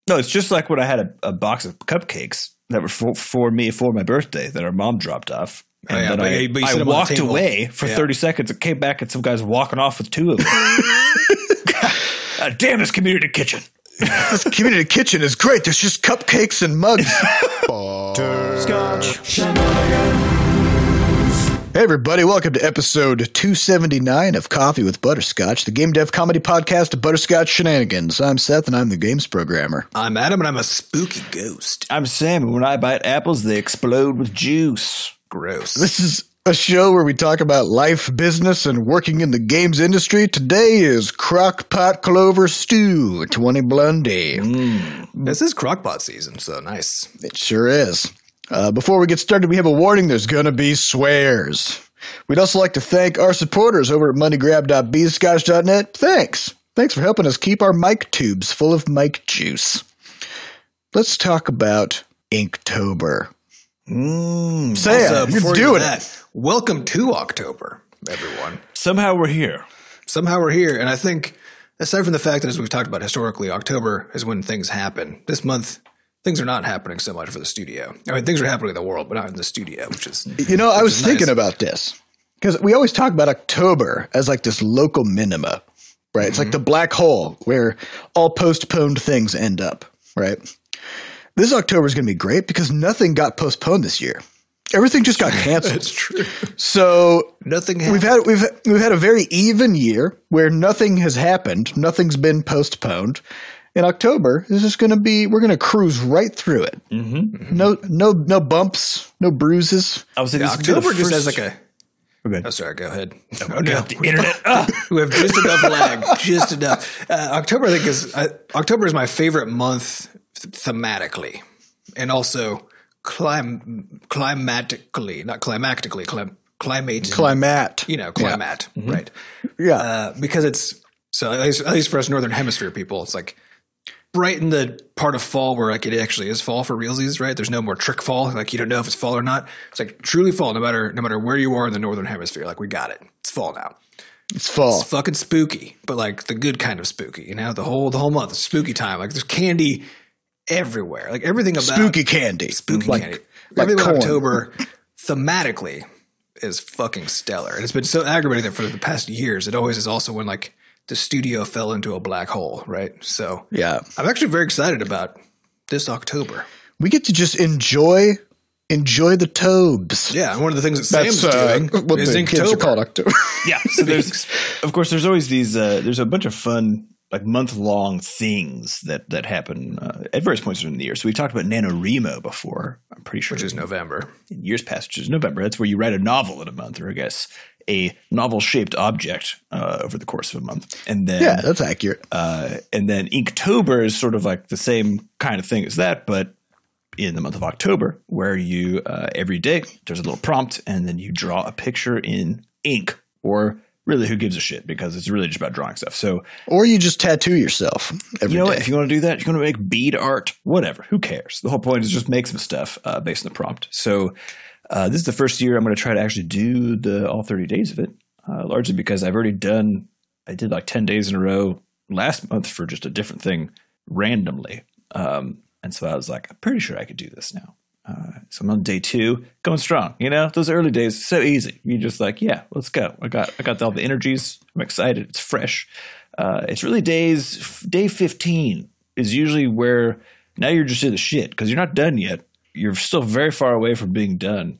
No, it's just like when I had a box of cupcakes that were for me for my birthday that our mom dropped off. And then I walked away for 30 seconds and came back and some guy's walking off with 2 of them. God damn this community kitchen. This community kitchen is great. There's just cupcakes and mugs. Hey everybody, welcome to episode 279 of Coffee with Butterscotch, the game dev comedy podcast of Butterscotch Shenanigans. I'm Seth and I'm the games programmer. I'm Adam and I'm a spooky ghost. I'm Sam and when I bite apples, they explode with juice. Gross. This is a show where we talk about life, business, and working in the games industry. Today is Crockpot Clover Stew, 20 Blondie. This is Crockpot season, so nice. It sure is. Before we get started, we have a warning. There's going to be swears. We'd also like to thank our supporters over at moneygrab.bscotch.net. Thanks for helping us keep our mic tubes full of mic juice. Let's talk about Inktober. Sam, you're doing it. Welcome to October, everyone. Somehow we're here. And I think, aside from the fact that, as we've talked about historically, October is when things happen. This month, things are not happening so much for the studio. I mean, things are happening in the world, but not in the studio, which is I was thinking about this because we always talk about October as like this local minima, right? It's like the black hole where all postponed things end up, right? This October is going to be great because nothing got postponed this year. Everything just got canceled. That's true. So nothing happened. We've had a very even year where nothing has happened. Nothing's been postponed. In October, this is going to be, we're going to cruise right through it. No bumps, no bruises. I was saying October just has like a. Okay. Oh, sorry. Go ahead. Oh, no. The internet. We have just enough lag. Just enough. October, I think, October is my favorite month thematically, and also climatically, not climactically, climate. Climate, right? Yeah. Because it's so at least for us Northern Hemisphere people, it's like right in the part of fall where like it actually is fall for realsies, right? There's no more trick fall, like you don't know if it's fall or not. It's like truly fall, no matter where you are in the Northern Hemisphere. Like we got it. It's fall now. It's fall. It's fucking spooky, but like the good kind of spooky. The whole month, it's spooky time. Like there's candy everywhere. Like everything about spooky candy. Everything about October thematically is fucking stellar. And it's been so aggravating that for the past years, it always is also when like the studio fell into a black hole, right? So yeah, I'm actually very excited about this October. We get to just enjoy the Tobes. Yeah, and one of the things that Sam's doing what is the Inktober. kids are called October. Yeah. So there's always these, there's a bunch of fun, like month-long things that happen at various points in the year. So we talked about NaNoWriMo before, I'm pretty sure. Which is November. In years past, which is November. That's where you write a novel in a month, or I guess a novel-shaped object over the course of a month. And then yeah, that's accurate. And then Inktober is sort of like the same kind of thing as that, but in the month of October, where you every day there's a little prompt, and then you draw a picture in ink, or really, who gives a shit? Because it's really just about drawing stuff. So, or you just tattoo yourself every day. What? If you want to do that, if you want to make bead art, whatever. Who cares? The whole point is just make some stuff based on the prompt. So this is the first year I'm going to try to actually do all 30 days of it, largely because I did like 10 days in a row last month for just a different thing randomly. And so I was like, I'm pretty sure I could do this now. So I'm on day 2, going strong. Those early days, so easy. You're just like, yeah, let's go. I got all the energies. I'm excited. It's fresh. It's really day 15 is usually where now you're just in the shit because you're not done yet. You're still very far away from being done.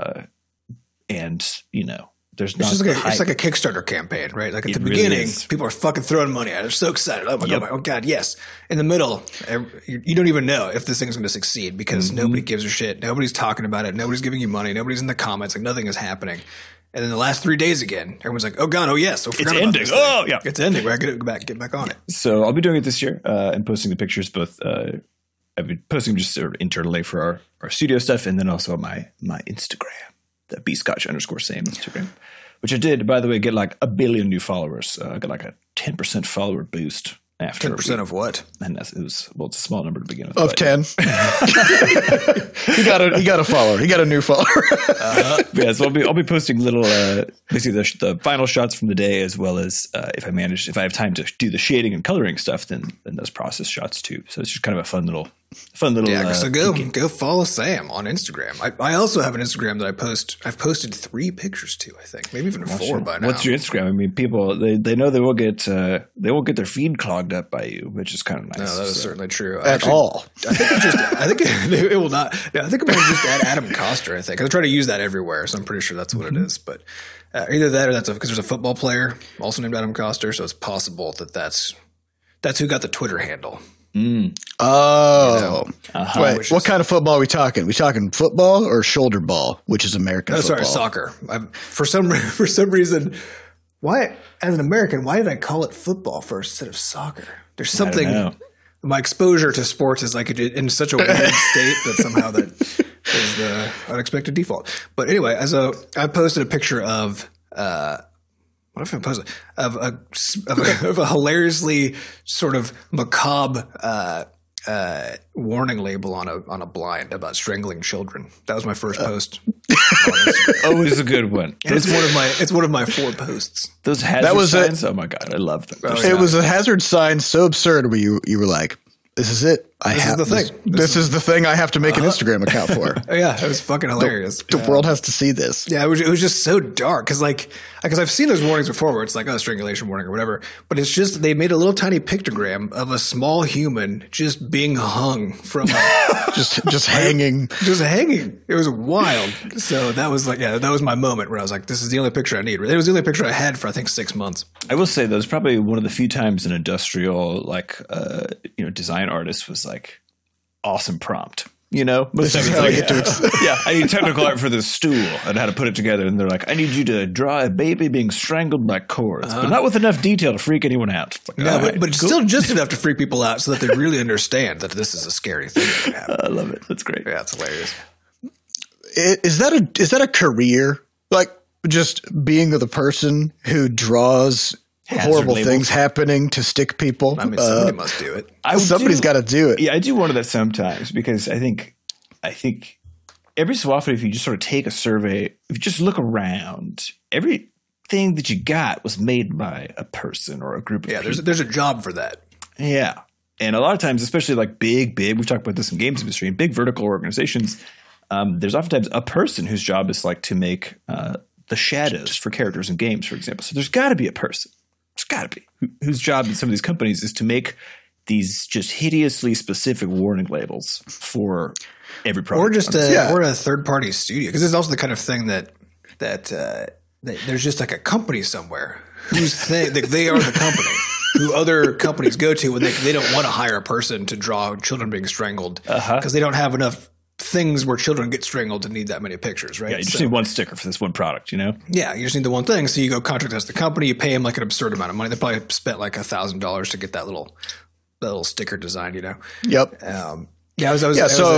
And there's not. It's like a Kickstarter campaign, right? Like at the beginning, people are fucking throwing money at it. They're so excited. Oh my god! Oh god! Yes. In the middle, you don't even know if this thing's going to succeed because nobody gives a shit. Nobody's talking about it. Nobody's giving you money. Nobody's in the comments. Like nothing is happening. And then the last 3 days again, everyone's like, "Oh god! Oh yes! Oh, it's ending! Oh yeah! It's ending. We're going to get back on it." So I'll be doing it this year and posting the pictures both. I've been posting them just sort of internally for our studio stuff, and then also on my Instagram, the bscotch_Sam Instagram. Which I did, by the way, get like 1 billion new followers. I got like a 10% follower boost after 10% of what? And it was it's a small number to begin with. Of 10. He got a follower. He got a new follower. Yeah, so I'll be posting little basically the final shots from the day, as well as if I have time to do the shading and coloring stuff, then those process shots too. So it's just kind of a fun little. Yeah, so go follow Sam on Instagram. I also have an Instagram that I've posted 3 pictures to, I think, maybe even 4 by now. What's your Instagram? I mean, people they know they won't get their feed clogged up by you, which is kind of nice. No, that is certainly true. At all. I think it will not. Yeah, I think I'm going to just add Adam Coster. I think I try to use that everywhere, so I'm pretty sure that's what it is. But either that or because there's a football player also named Adam Coster, so it's possible that's who got the Twitter handle. Oh, wait! What kind of football are we talking? We talking football or shoulder ball, which is American football? Sorry, soccer. For some reason, why as an American, why did I call it football first instead of soccer? There's something. My exposure to sports is like in such a weird state that somehow that is the unexpected default. But anyway, I posted a picture of. What if I post of a hilariously sort of macabre warning label on a blind about strangling children? That was my first post. Always a good one. And it's one of my 4 posts. Those hazard signs. Oh my god, I love them. It was a hazard sign so absurd where you were like, "This is it. This is the thing I have to make an Instagram account for." Yeah, it was fucking hilarious. The world has to see this. Yeah, it was just so dark because I've seen those warnings before where it's like, strangulation warning or whatever, but it's just they made a little tiny pictogram of a small human just being hung from just hanging. Just hanging. It was wild. So that was that was my moment where I was like, this is the only picture I need. It was the only picture I had for I think 6 months. I will say that was probably one of the few times an industrial design artist was like, awesome prompt. This is how I get to I need technical art for this stool and how to put it together. And they're like, I need you to draw a baby being strangled by cords, but not with enough detail to freak anyone out. It's like, no, but it's still just enough to freak people out so that they really understand that this is a scary thing that can happen. I love it. That's great. Yeah, it's hilarious. Is that a career? Like just being the person who draws horrible things happening to stick people. I mean, somebody must do it. Somebody's got to do it. Yeah, I do wonder that sometimes because I think every so often, if you just sort of take a survey, if you just look around, everything that you got was made by a person or a group of people. Yeah, there's a job for that. Yeah. And a lot of times, especially like big, we've talked about this in games industry, in big vertical organizations, there's oftentimes a person whose job is like to make the shadows for characters in games, for example. So there's got to be a person. There's got to be whose job in some of these companies is to make these just hideously specific warning labels for every product, or just a third party studio, because it's also the kind of thing that there's just like a company somewhere whose thing they are the company who other companies go to when they don't want to hire a person to draw children being strangled because they don't have enough things where children get strangled to need that many pictures, right? Yeah, you just need one sticker for this one product, Yeah, you just need the one thing. So you go contract as the company, you pay them like an absurd amount of money. They probably spent like $1,000 to get that little sticker designed, Yep. There was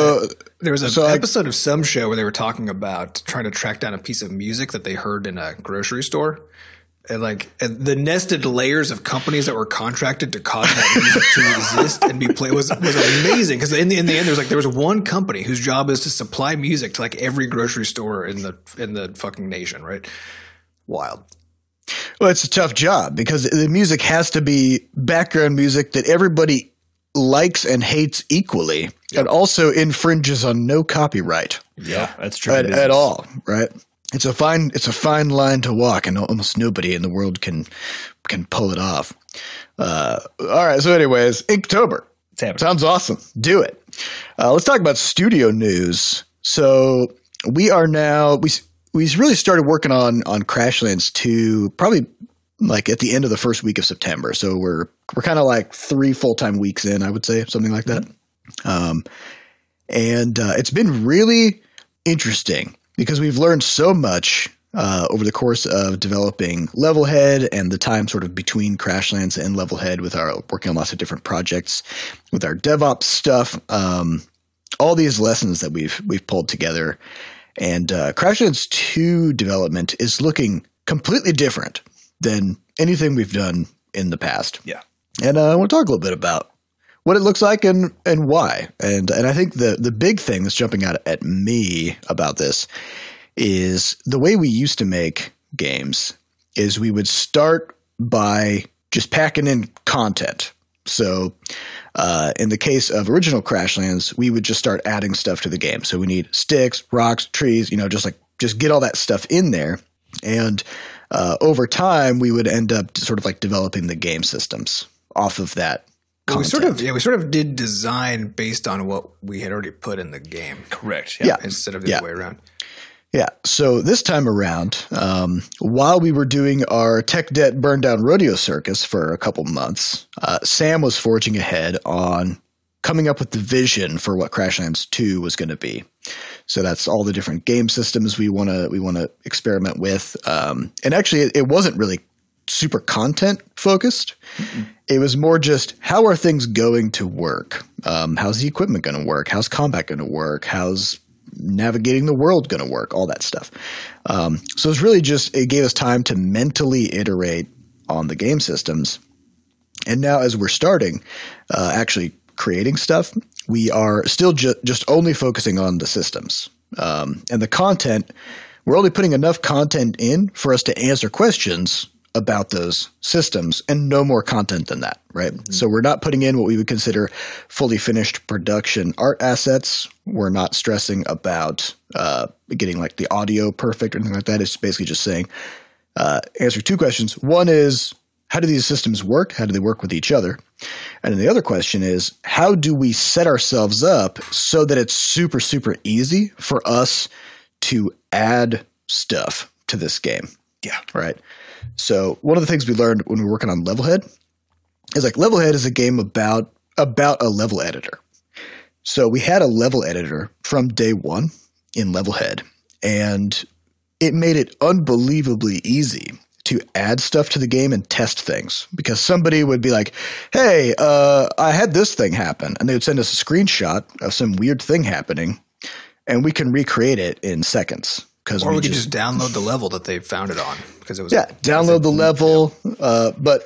an episode of some show where they were talking about trying to track down a piece of music that they heard in a grocery store. And the nested layers of companies that were contracted to cause that music to exist and be played was amazing. Because in the end, there was one company whose job is to supply music to like every grocery store in the fucking nation, right? Wild. Well, it's a tough job because the music has to be background music that everybody likes and hates equally, and also infringes on no copyright. Yeah, that's true. At all, right? It's a fine line to walk, and almost nobody in the world can pull it off. All right. So, anyways, Inktober sounds awesome. Do it. Let's talk about studio news. So we are now we really started working on Crashlands 2 probably like at the end of the first week of September. So we're kind of like 3 full-time weeks in, I would say, something like that. And it's been really interesting because we've learned so much over the course of developing Levelhead and the time sort of between Crashlands and Levelhead with our working on lots of different projects with our DevOps stuff. All these lessons that we've pulled together. And Crashlands 2 development is looking completely different than anything we've done in the past. Yeah. And I want to talk a little bit about what it looks like and why. And I think the big thing that's jumping out at me about this is the way we used to make games is we would start by just packing in content. So in the case of original Crashlands, we would just start adding stuff to the game. So we need sticks, rocks, trees, just get all that stuff in there. And over time, we would end up sort of like developing the game systems off of that content. We sort of did design based on what we had already put in the game. Correct. Yeah. Instead of the other way around. Yeah. So this time around, while we were doing our tech debt burn down rodeo circus for a couple months, Sam was forging ahead on coming up with the vision for what Crashlands 2 was going to be. So that's all the different game systems we want to experiment with. And actually, it wasn't really super content focused. Mm-hmm. It was more just how are things going to work? How's the equipment going to work? How's combat going to work? How's navigating the world going to work? All that stuff. So it's really just it gave us time to mentally iterate on the game systems. And now as we're starting actually creating stuff, we are still just only focusing on the systems. And the content, we're only putting enough content in for us to answer questions about those systems and no more content than that, right? Mm-hmm. So we're not putting in what we would consider fully finished production art assets. We're not stressing about getting like the audio perfect or anything like that. It's basically just saying, answer two questions. One is, how do these systems work? How do they work with each other? And then the other question is, how do we set ourselves up so that it's super, super easy for us to add stuff to this game? Yeah. Right. So one of the things we learned when we were working on Levelhead is like Levelhead is a game about a level editor. So we had a level editor from day one in Levelhead, and it made it unbelievably easy to add stuff to the game and test things, because somebody would be like, hey, I had this thing happen. And they would send us a screenshot of some weird thing happening, and we can recreate it in seconds. Or we could just download the level that they found it on, because it was download the level. But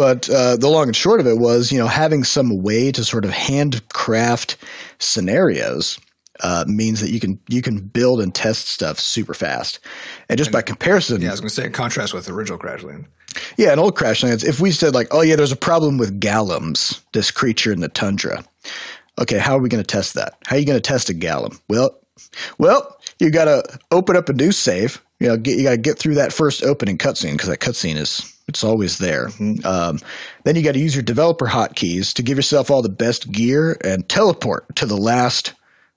the long and short of it was, having some way to sort of handcraft scenarios means that you can build and test stuff super fast. And just by comparison, I was going to say in contrast with original Crashlands. Yeah, in old Crashlands, if we said like, oh yeah, there's a problem with Gallums, this creature in the tundra. Okay, how are we going to test that? How are you going to test a Gallum? Well, you got to open up a new save. You got to get through that first opening cutscene, because that cutscene it's always there. Mm-hmm. Then you got to use your developer hotkeys to give yourself all the best gear and teleport to the last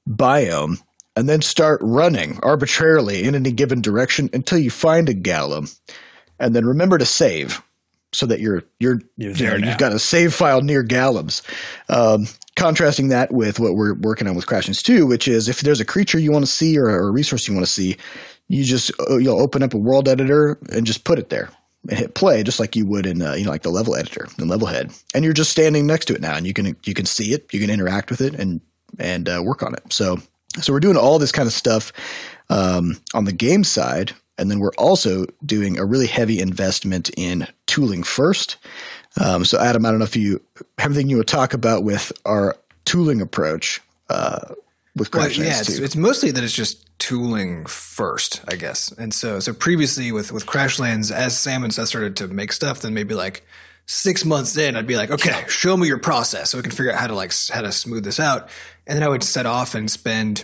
biome, and then start running arbitrarily in any given direction until you find a Gallum, and then remember to save so that you're there. You've got a save file near Gallums. Contrasting that with what we're working on with Crashlands 2, which is if there's a creature you want to see or a resource you want to see, you'll open up a world editor and just put it there and hit play, just like you would in like the level editor in Levelhead, and you're just standing next to it now, and you can see it, you can interact with it, and work on it. So we're doing all this kind of stuff on the game side, and then we're also doing a really heavy investment in tooling first. So Adam, I don't know if you have anything you would talk about with our tooling approach with Crashlands 2. It's mostly that it's just tooling first, I guess. And so previously with Crashlands, as Sam and Seth started to make stuff, then maybe like 6 months in, I'd be like, okay, show me your process so we can figure out how to smooth this out. And then I would set off and spend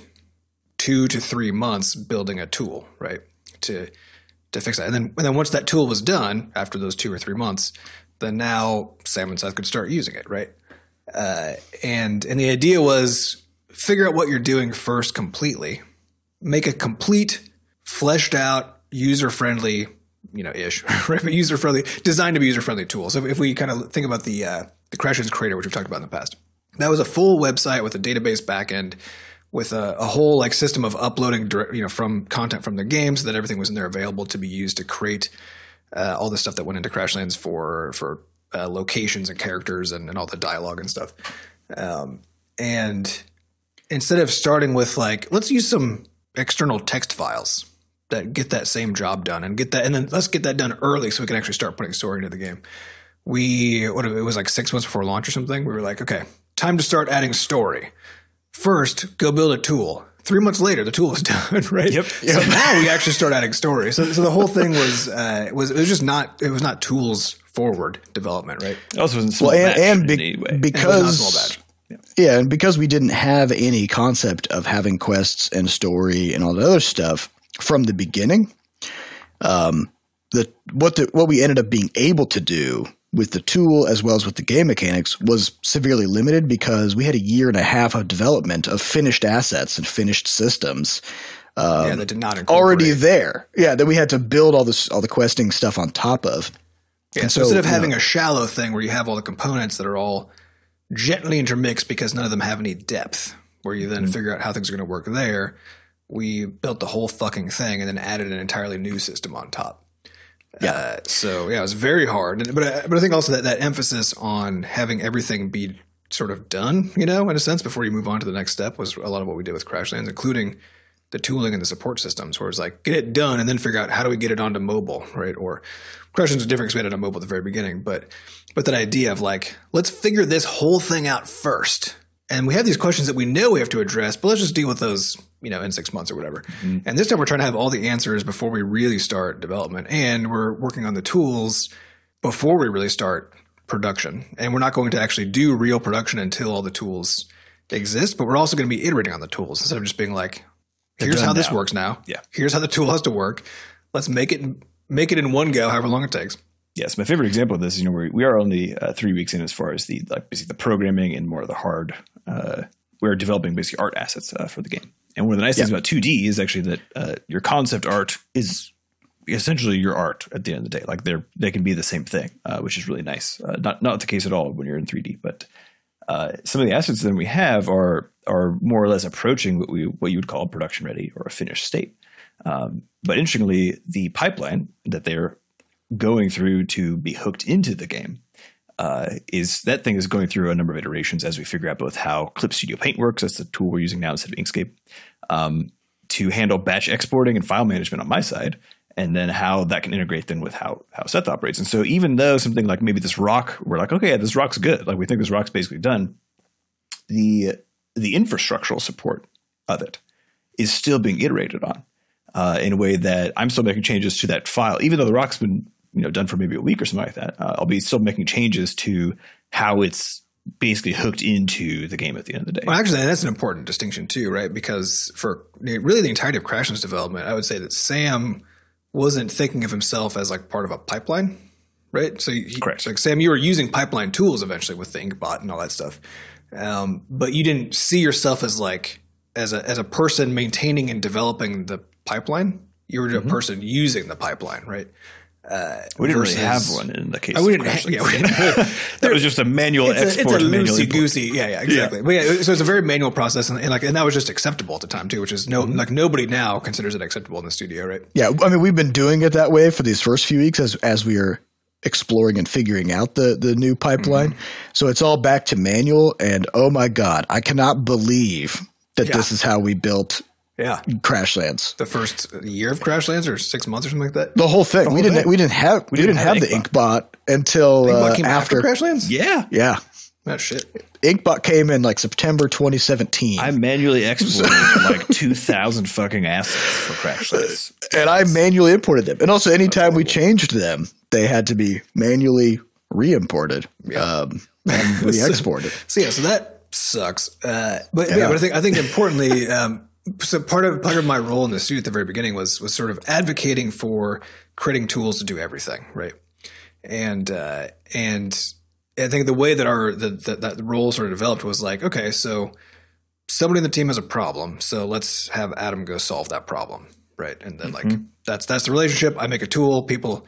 2 to 3 months building a tool, right, to fix that. And then once that tool was done, after those 2 or 3 months, then now Sam and Seth could start using it, right? And the idea was figure out what you're doing first completely, make a complete, fleshed out, user-friendly, ish, right? But user-friendly, designed to be user-friendly tool. So if we kind of think about the Crashlands Creator, which we've talked about in the past, that was a full website with a database backend with a whole like system of uploading from content from the game, so that everything was in there available to be used to create all the stuff that went into Crashlands for locations and characters and all the dialogue and stuff. And instead of starting with like, let's use some external text files that get that same job done and then let's get that done early so we can actually start putting story into the game. it was like 6 months before launch or something. We were like, okay, time to start adding story. First, go build a tool. 3 months later, the tool was done, right? Yep. So now we actually start adding story. So the whole thing was not tools forward development, right? It also wasn't small batch in any way. Because and because we didn't have any concept of having quests and story and all the other stuff from the beginning, what we ended up being able to do with the tool as well as with the game mechanics was severely limited because we had a year and a half of development of finished assets and finished systems. That did not incorporate. Already there. Yeah, that we had to build all the questing stuff on top of. Yeah, so instead of having a shallow thing where you have all the components that are all gently intermixed because none of them have any depth, where you then figure out how things are going to work there, we built the whole fucking thing and then added an entirely new system on top. Yeah. It was very hard. But I think also that emphasis on having everything be sort of done, in a sense, before you move on to the next step was a lot of what we did with Crashlands, including the tooling and the support systems, where it's like, get it done and then figure out how do we get it onto mobile, right? Or Crashlands was different because we had it on mobile at the very beginning. But that idea of like, let's figure this whole thing out first. And we have these questions that we know we have to address, but let's just deal with those, in 6 months or whatever. Mm-hmm. And this time we're trying to have all the answers before we really start development. And we're working on the tools before we really start production. And we're not going to actually do real production until all the tools exist, but we're also going to be iterating on the tools instead of just being like, here's how this works now. Yeah. Here's how the tool has to work. Let's make it in one go, however long it takes. Yes, my favorite example of this is we are only 3 weeks in as far as basically the programming and more of the hard. We're developing basically art assets for the game, and one of the nice things about 2D is actually that your concept art is essentially your art at the end of the day. Like they can be the same thing, which is really nice. Not the case at all when you're in 3D, but some of the assets that we have are more or less approaching what you would call production ready or a finished state. But interestingly, the pipeline that they're going through to be hooked into the game is going through a number of iterations as we figure out both how Clip Studio Paint works. That's the tool we're using now instead of Inkscape, to handle batch exporting and file management on my side, and then how that can integrate then with how Seth operates. And so even though something like maybe this rock, we're like, okay, yeah, this rock's good. Like we think this rock's basically done. The infrastructural support of it is still being iterated on in a way that I'm still making changes to that file, even though the rock's been done for maybe a week or something like that. I'll be still making changes to how it's basically hooked into the game at the end of the day. Well, actually, that's an important distinction too, right? Because for really the entirety of Crashlands development, I would say that Sam wasn't thinking of himself as like part of a pipeline, right? So correct. Like Sam, you were using pipeline tools eventually with the Inkbot and all that stuff, but you didn't see yourself as like as a person maintaining and developing the pipeline. You were a person using the pipeline, right? We didn't really have one in the case. We didn't. That was just a manual export. It's a loosey goosey. Yeah, exactly. Yeah. But so it's a very manual process, and that was just acceptable at the time too, which is nobody now considers it acceptable in the studio, right? Yeah, I mean we've been doing it that way for these first few weeks as we are exploring and figuring out the new pipeline. Mm-hmm. So it's all back to manual, and oh my god, I cannot believe that this is how we built. Yeah, Crashlands. The first year of Crashlands, or 6 months, or something like that. The whole thing. We didn't have the Inkbot until Inkbot came after Crashlands. Yeah. That shit. Inkbot came in like September 2017. I manually exported like 2,000 fucking assets for Crashlands, and I manually imported them. And also, anytime we changed them, they had to be manually re-imported and re-exported. So that sucks. But I think importantly. So part of my role in the studio at the very beginning was sort of advocating for creating tools to do everything, right? And I think the way that that role sort of developed was like, okay, so somebody in the team has a problem, so let's have Adam go solve that problem, right? And then that's the relationship. I make a tool, people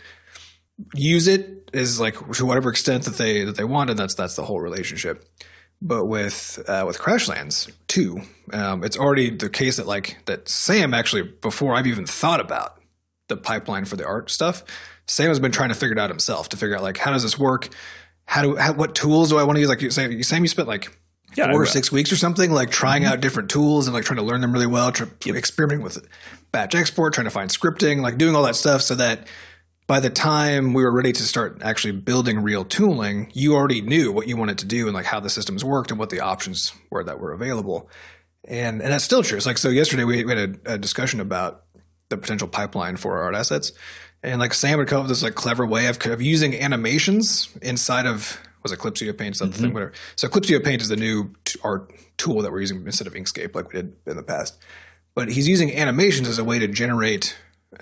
use it as like to whatever extent that they want, and that's the whole relationship. But with Crashlands 2, it's already the case that Sam actually, before I've even thought about the pipeline for the art stuff, Sam has been trying to figure it out himself, to figure out like, how does this work? What tools do I want to use? Like Sam, you spent like 4 or 6 weeks or something, like trying out different tools and like trying to learn them really well, experimenting with batch export, trying to find scripting, like doing all that stuff so that by the time we were ready to start actually building real tooling, you already knew what you wanted to do and like how the systems worked and what the options were that were available. And that's still true. It's like, so yesterday we had a discussion about the potential pipeline for art assets. And like Sam would come up with this like clever way of using animations inside of, was it Clip Studio Paint, something, whatever. So Clip Studio Paint is the new art tool that we're using instead of Inkscape like we did in the past. But he's using animations as a way to generate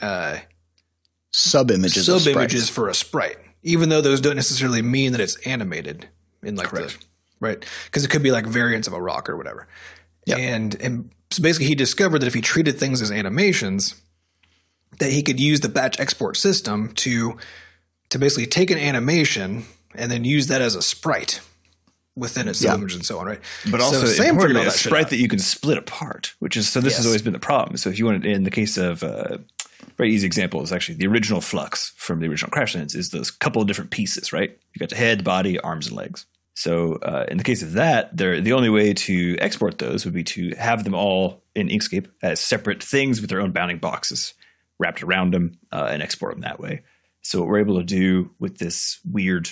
sub-images for a sprite, even though those don't necessarily mean that it's animated in like right? Because it could be like variants of a rock or whatever. Yep. And so basically he discovered that if he treated things as animations, that he could use the batch export system to basically take an animation and then use that as a sprite within its image and so on, right? But also, importantly, a sprite that you can split apart, which is, so this has always been the problem. So if you want, in the case of, very easy example is actually the original Flux from the original Crashlands is those couple of different pieces, right? You got the head, body, arms, and legs. So in the case of that, the only way to export those would be to have them all in Inkscape as separate things with their own bounding boxes wrapped around them and export them that way. So what we're able to do with this weird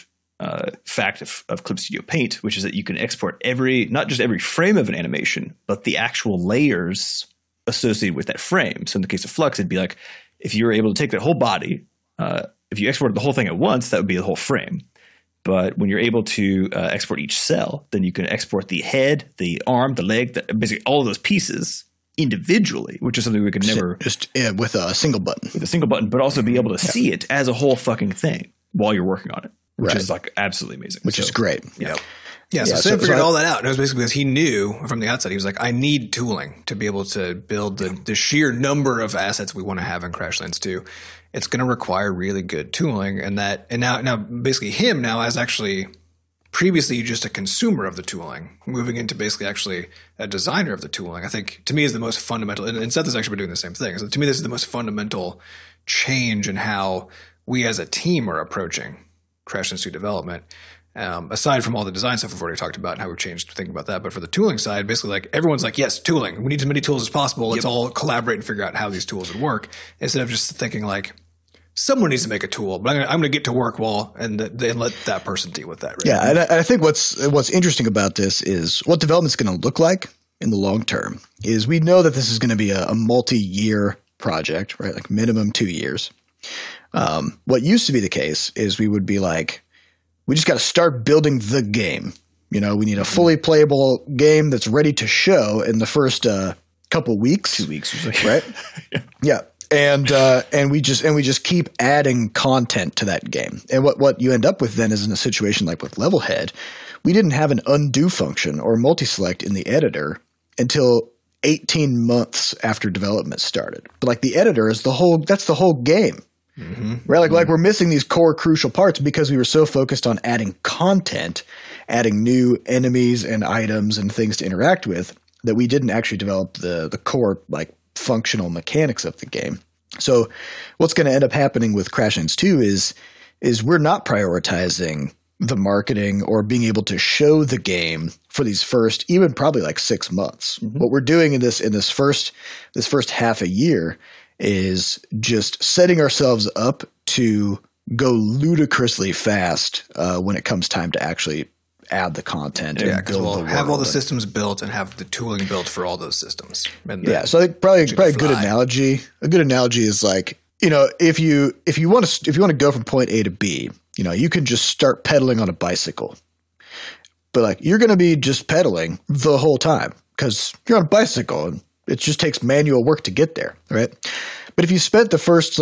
fact of Clip Studio Paint, which is that you can export not just every frame of an animation, but the actual layers associated with that frame. So in the case of Flux, it'd be like if you were able to take that whole body, if you exported the whole thing at once, that would be the whole frame. But when you're able to export each cell, then you can export the head, the arm, the leg, basically all of those pieces individually, which is something we could never just with a single button. With a single button, but also be able to see it as a whole fucking thing while you're working on it, which is like absolutely amazing. Which is great. Yeah. Yeah, so Sam figured all that out. And it was basically because he knew from the outset, he was like, I need tooling to be able to build the sheer number of assets we want to have in Crashlands 2. It's going to require really good tooling. And now basically him now as actually previously just a consumer of the tooling, moving into basically actually a designer of the tooling, I think to me is the most fundamental. And Seth has actually been doing the same thing. So to me, this is the most fundamental change in how we as a team are approaching Crashlands 2 development. Aside from all the design stuff we've already talked about and how we've changed thinking about that. But for the tooling side, basically like everyone's like, yes, tooling. We need as many tools as possible. Let's all collaborate and figure out how these tools would work instead of just thinking like someone needs to make a tool, but I'm going to get to work and let that person deal with that. Right? Yeah. And I think what's interesting about this is what development's going to look like in the long term is we know that this is going to be a multi-year project, right? Like minimum 2 years. What used to be the case is we would be like, we just got to start building the game. You know, we need a fully playable game that's ready to show in the first couple weeks. 2 weeks usually. Right? Yeah. And we just keep adding content to that game. And what you end up with then is in a situation like with Levelhead, we didn't have an undo function or multi-select in the editor until 18 months after development started. But like the editor is that's the whole game. Mm-hmm. Right? Like we're missing these core crucial parts because we were so focused on adding content, adding new enemies and items and things to interact with that we didn't actually develop the core like functional mechanics of the game. So what's going to end up happening with Crashlands 2 is we're not prioritizing the marketing or being able to show the game for these first even probably like 6 months. Mm-hmm. What we're doing in this first half a year is just setting ourselves up to go ludicrously fast when it comes time to actually add the content and build the world. Have all the systems built and have the tooling built for all those systems. And so I think probably a good analogy. A good analogy is like, you know, if you want to go from point A to B, you know, you can just start pedaling on a bicycle. But like you're going to be just pedaling the whole time because you're on a bicycle and it just takes manual work to get there, right? But if you spent the first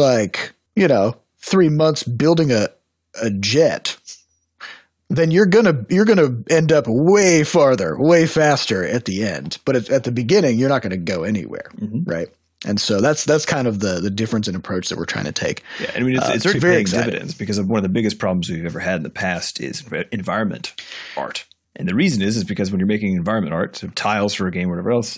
3 months building a jet, then you're gonna end up way farther, way faster at the end. But at the beginning, you're not going to go anywhere, right? And so that's kind of the difference in approach that we're trying to take. Yeah, I mean it's already paying dividends because of one of the biggest problems we've ever had in the past is environment art, and the reason is because when you're making environment art, so tiles for a game or whatever else.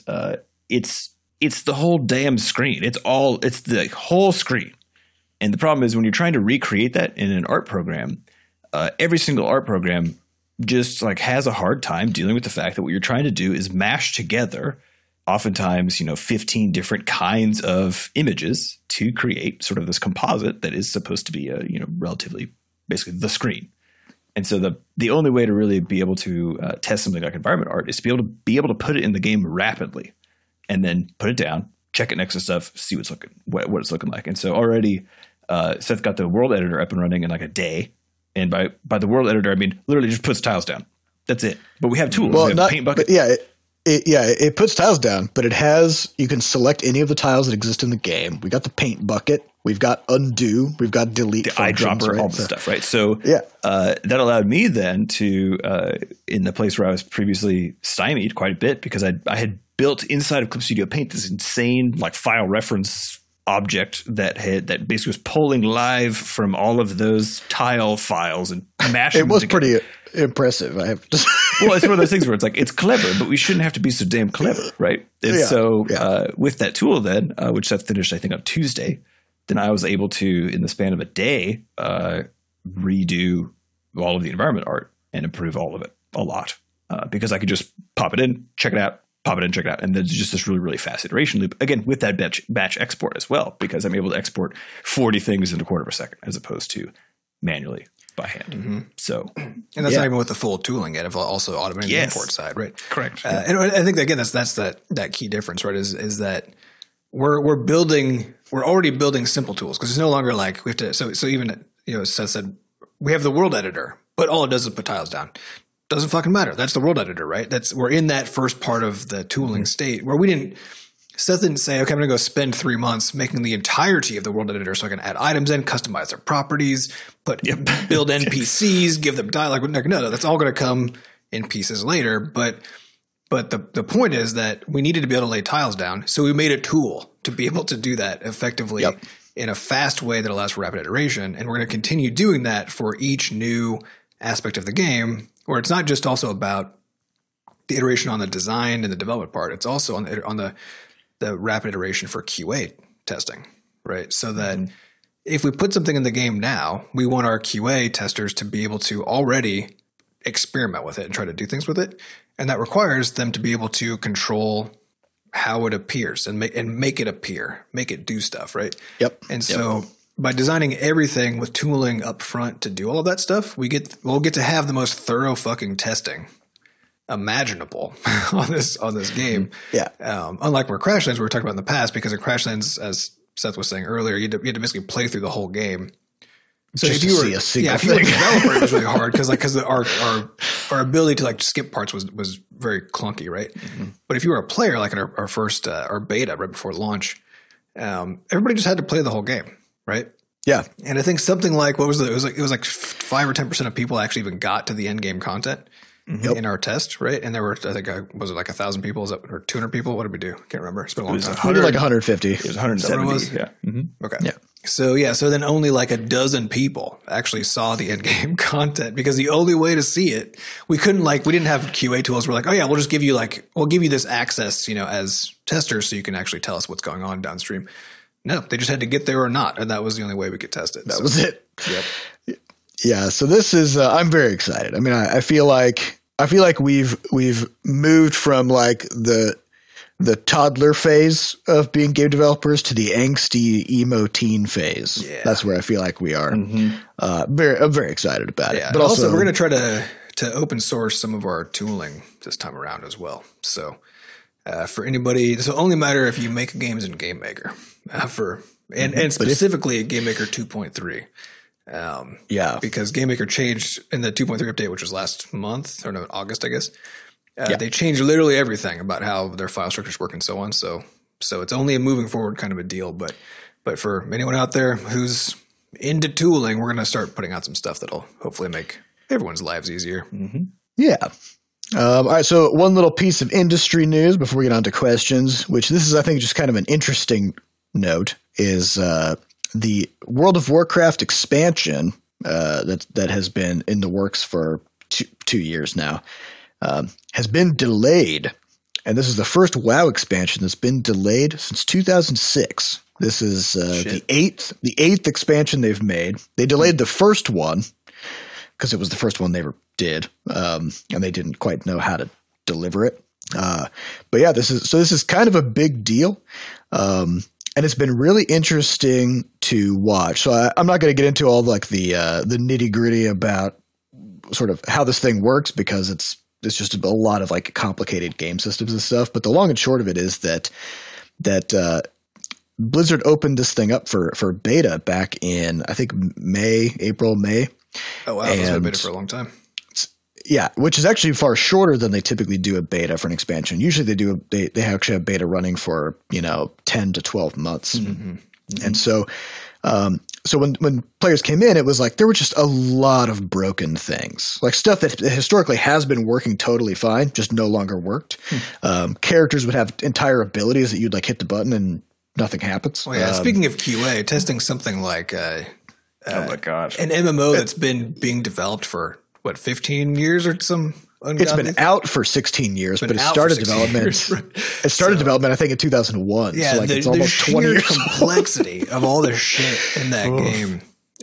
It's the whole damn screen. It's the whole screen. And the problem is when you're trying to recreate that in an art program, every single art program just like has a hard time dealing with the fact that what you're trying to do is mash together oftentimes, 15 different kinds of images to create sort of this composite that is supposed to be a, relatively basically the screen. And so the only way to really be able to test something like environment art is to be able to put it in the game rapidly and then put it down, check it next to stuff, see what it's looking like. And so already Seth got the world editor up and running in like a day. And by the world editor, I mean literally just puts tiles down. That's it. But we have tools. Well, we have paint bucket. It puts tiles down, but you can select any of the tiles that exist in the game. We got the paint bucket. We've got undo. We've got delete. The eyedropper, right? All the stuff, right? So that allowed me then to, in the place where I was previously stymied quite a bit because I had built inside of Clip Studio Paint this insane like file reference object that basically was pulling live from all of those tile files and mashing them together. Pretty impressive. I have to Well, it's one of those things where it's like, it's clever, but we shouldn't have to be so damn clever, right? And with that tool then, which Seth finished, I think, on Tuesday, then I was able to, in the span of a day, redo all of the environment art and improve all of it a lot because I could just pop it in, check it out, pop it in, check it out. And there's just this really, really fast iteration loop. Again, with that batch export as well, because I'm able to export 40 things in a quarter of a second as opposed to manually by hand. Mm-hmm. So, and that's not even with the full tooling yet, of also automating the import side, right? Correct. And I think that, again, that's that key difference, right? Is that we're already building simple tools because it's no longer like we have to. So even Seth said we have the world editor, but all it does is put tiles down. Doesn't fucking matter. That's the world editor, right? We're in that first part of the tooling state where Seth didn't say, okay, I'm going to go spend 3 months making the entirety of the world editor so I can add items in, customize their properties, build NPCs, give them dialogue. No, that's all going to come in pieces later. But the point is that we needed to be able to lay tiles down. So we made a tool to be able to do that effectively in a fast way that allows for rapid iteration. And we're going to continue doing that for each new aspect of the game, where it's not just also about the iteration on the design and the development part. It's also on the rapid iteration for QA testing, right? So that if we put something in the game now, we want our QA testers to be able to already experiment with it and try to do things with it. And that requires them to be able to control how it appears and make it appear, make it do stuff, right? Yep. And so by designing everything with tooling up front to do all of that stuff, we'll get to have the most thorough fucking testing imaginable on this game. Yeah. Unlike where Crashlands we were talking about in the past, because in Crashlands, as Seth was saying earlier, you had to basically play through the whole game. So just if you were a if you were a developer, it was really hard because our ability to like skip parts was very clunky, right? Mm-hmm. But if you were a player, like in our first our beta right before launch, everybody just had to play the whole game, right? Yeah. And I think something like it was like 5 or 10% of people actually even got to the end game content in our test, right? And there were, I think, was it like 1,000 people? Or 200 people? What did we do? Can't remember. It's been a long time. We did like 150. It was 170. Yeah. Mm-hmm. Okay. Yeah. So then only like a dozen people actually saw the end game content because the only way to see it, we didn't have QA tools. We're like, oh yeah, we'll give you this access, as testers so you can actually tell us what's going on downstream. No, they just had to get there or not. And that was the only way we could test it. That was it. Yep. Yeah. So this is, I'm very excited. I mean, I feel like we've moved from like the toddler phase of being game developers to the angsty emo teen phase. Yeah. That's where I feel like we are. Mm-hmm. I'm very excited about it. But also we're going to try to open source some of our tooling this time around as well. So for anybody, this will only matter if you make games in GameMaker and specifically GameMaker 2.3. Because GameMaker changed in the 2.3 update, which was last month or no, August, I guess. They changed literally everything about how their file structures work and so on. So it's only a moving forward kind of a deal. But for anyone out there who's into tooling, we're going to start putting out some stuff that'll hopefully make everyone's lives easier. Mm-hmm. Yeah. All right. So one little piece of industry news before we get on to questions, which this is, I think, just kind of an interesting note, is the World of Warcraft expansion that has been in the works for 2 years now. Has been delayed, and this is the first WoW expansion that's been delayed since 2006. This is the eighth expansion they've made. They delayed the first one because it was the first one they ever did, and they didn't quite know how to deliver it. But yeah, this is kind of a big deal. And it's been really interesting to watch. So I'm not going to get into all like the nitty gritty about sort of how this thing works, because it's just a lot of like complicated game systems and stuff. But the long and short of it is that Blizzard opened this thing up for beta back in, I think, April, May. Oh, wow. It's been beta for a long time. Yeah, which is actually far shorter than they typically do a beta for an expansion. Usually they actually have beta running for, 10 to 12 months. Mm-hmm. Mm-hmm. And so when players came in, it was like there were just a lot of broken things, like stuff that historically has been working totally fine, just no longer worked. Characters would have entire abilities that you'd like hit the button and nothing happens. Well, yeah. Speaking of QA, testing something like oh my gosh, an MMO that's been being developed for 15 years or some ungodly? It's been out for 16 years, but it started development. It started development, I think, in 2001. Yeah, so like it's almost 20 years. The complexity of all the shit in that game.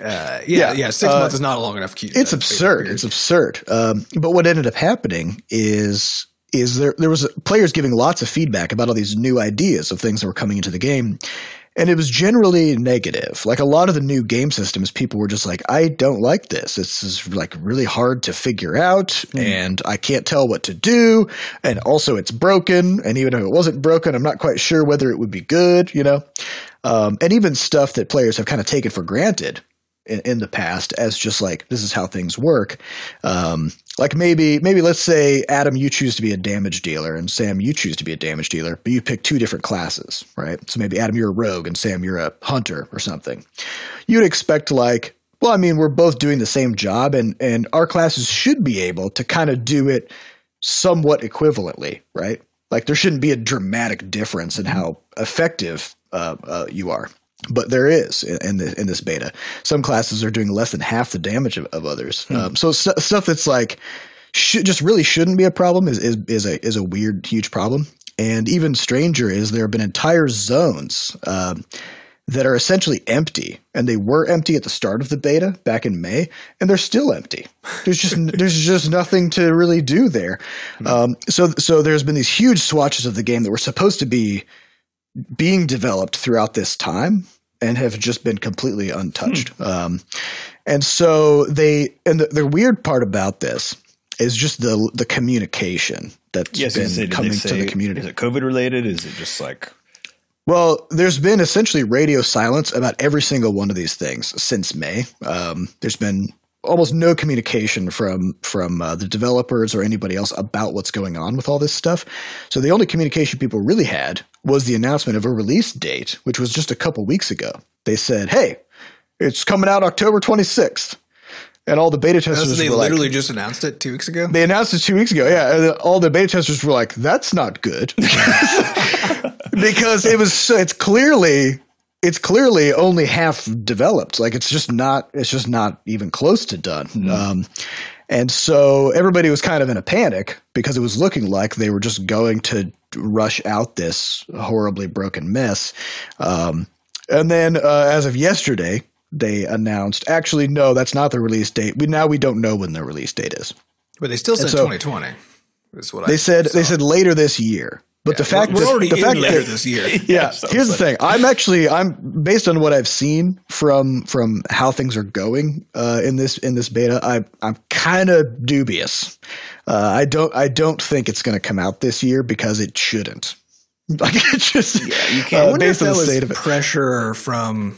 6 months is not a long enough. It's absurd. It's absurd. But what ended up happening is there was players giving lots of feedback about all these new ideas of things that were coming into the game. And it was generally negative. Like a lot of the new game systems, people were just like, I don't like this. This is like really hard to figure out and I can't tell what to do. And also it's broken. And even if it wasn't broken, I'm not quite sure whether it would be good, and even stuff that players have kind of taken for granted in the past as just like, this is how things work. Like maybe let's say, Adam, you choose to be a damage dealer and Sam, you choose to be a damage dealer, but you pick two different classes, right? So maybe Adam, you're a rogue and Sam, you're a hunter or something. You'd expect like, well, I mean, we're both doing the same job and our classes should be able to kind of do it somewhat equivalently, right? Like there shouldn't be a dramatic difference in how effective you are. But there is in this beta. Some classes are doing less than half the damage of others. So stuff that's like just really shouldn't be a problem is a weird, huge problem. And even stranger is there have been entire zones that are essentially empty, and they were empty at the start of the beta back in May, and they're still empty. There's just nothing to really do there. So there's been these huge swatches of the game that were supposed to be being developed throughout this time and have just been completely untouched. And so the weird part about this is just the communication that's been coming to the community. Is it COVID related? Is it just like... Well, there's been essentially radio silence about every single one of these things since May. There's been almost no communication from the developers or anybody else about what's going on with all this stuff. So the only communication people really had was the announcement of a release date, which was just a couple weeks ago. They said, hey, it's coming out October 26th. And all the beta testers they were literally just announced it 2 weeks ago? They announced it 2 weeks ago, yeah. And all the beta testers were like, that's not good. Because it's clearly only half developed. Like it's just not even close to done. And so everybody was kind of in a panic because it was looking like they were just going to rush out this horribly broken mess. And then as of yesterday, they announced, actually, no, that's not the release date. We don't know when the release date is. But they still said 2020. Is what they said. They said later this year. But the fact we're already in later this year. Yeah. Here's the thing. I'm based on what I've seen from how things are going in this beta. I'm kind of dubious. I don't think it's going to come out this year because it shouldn't. Like it's just you can't. I wonder if that was pressure from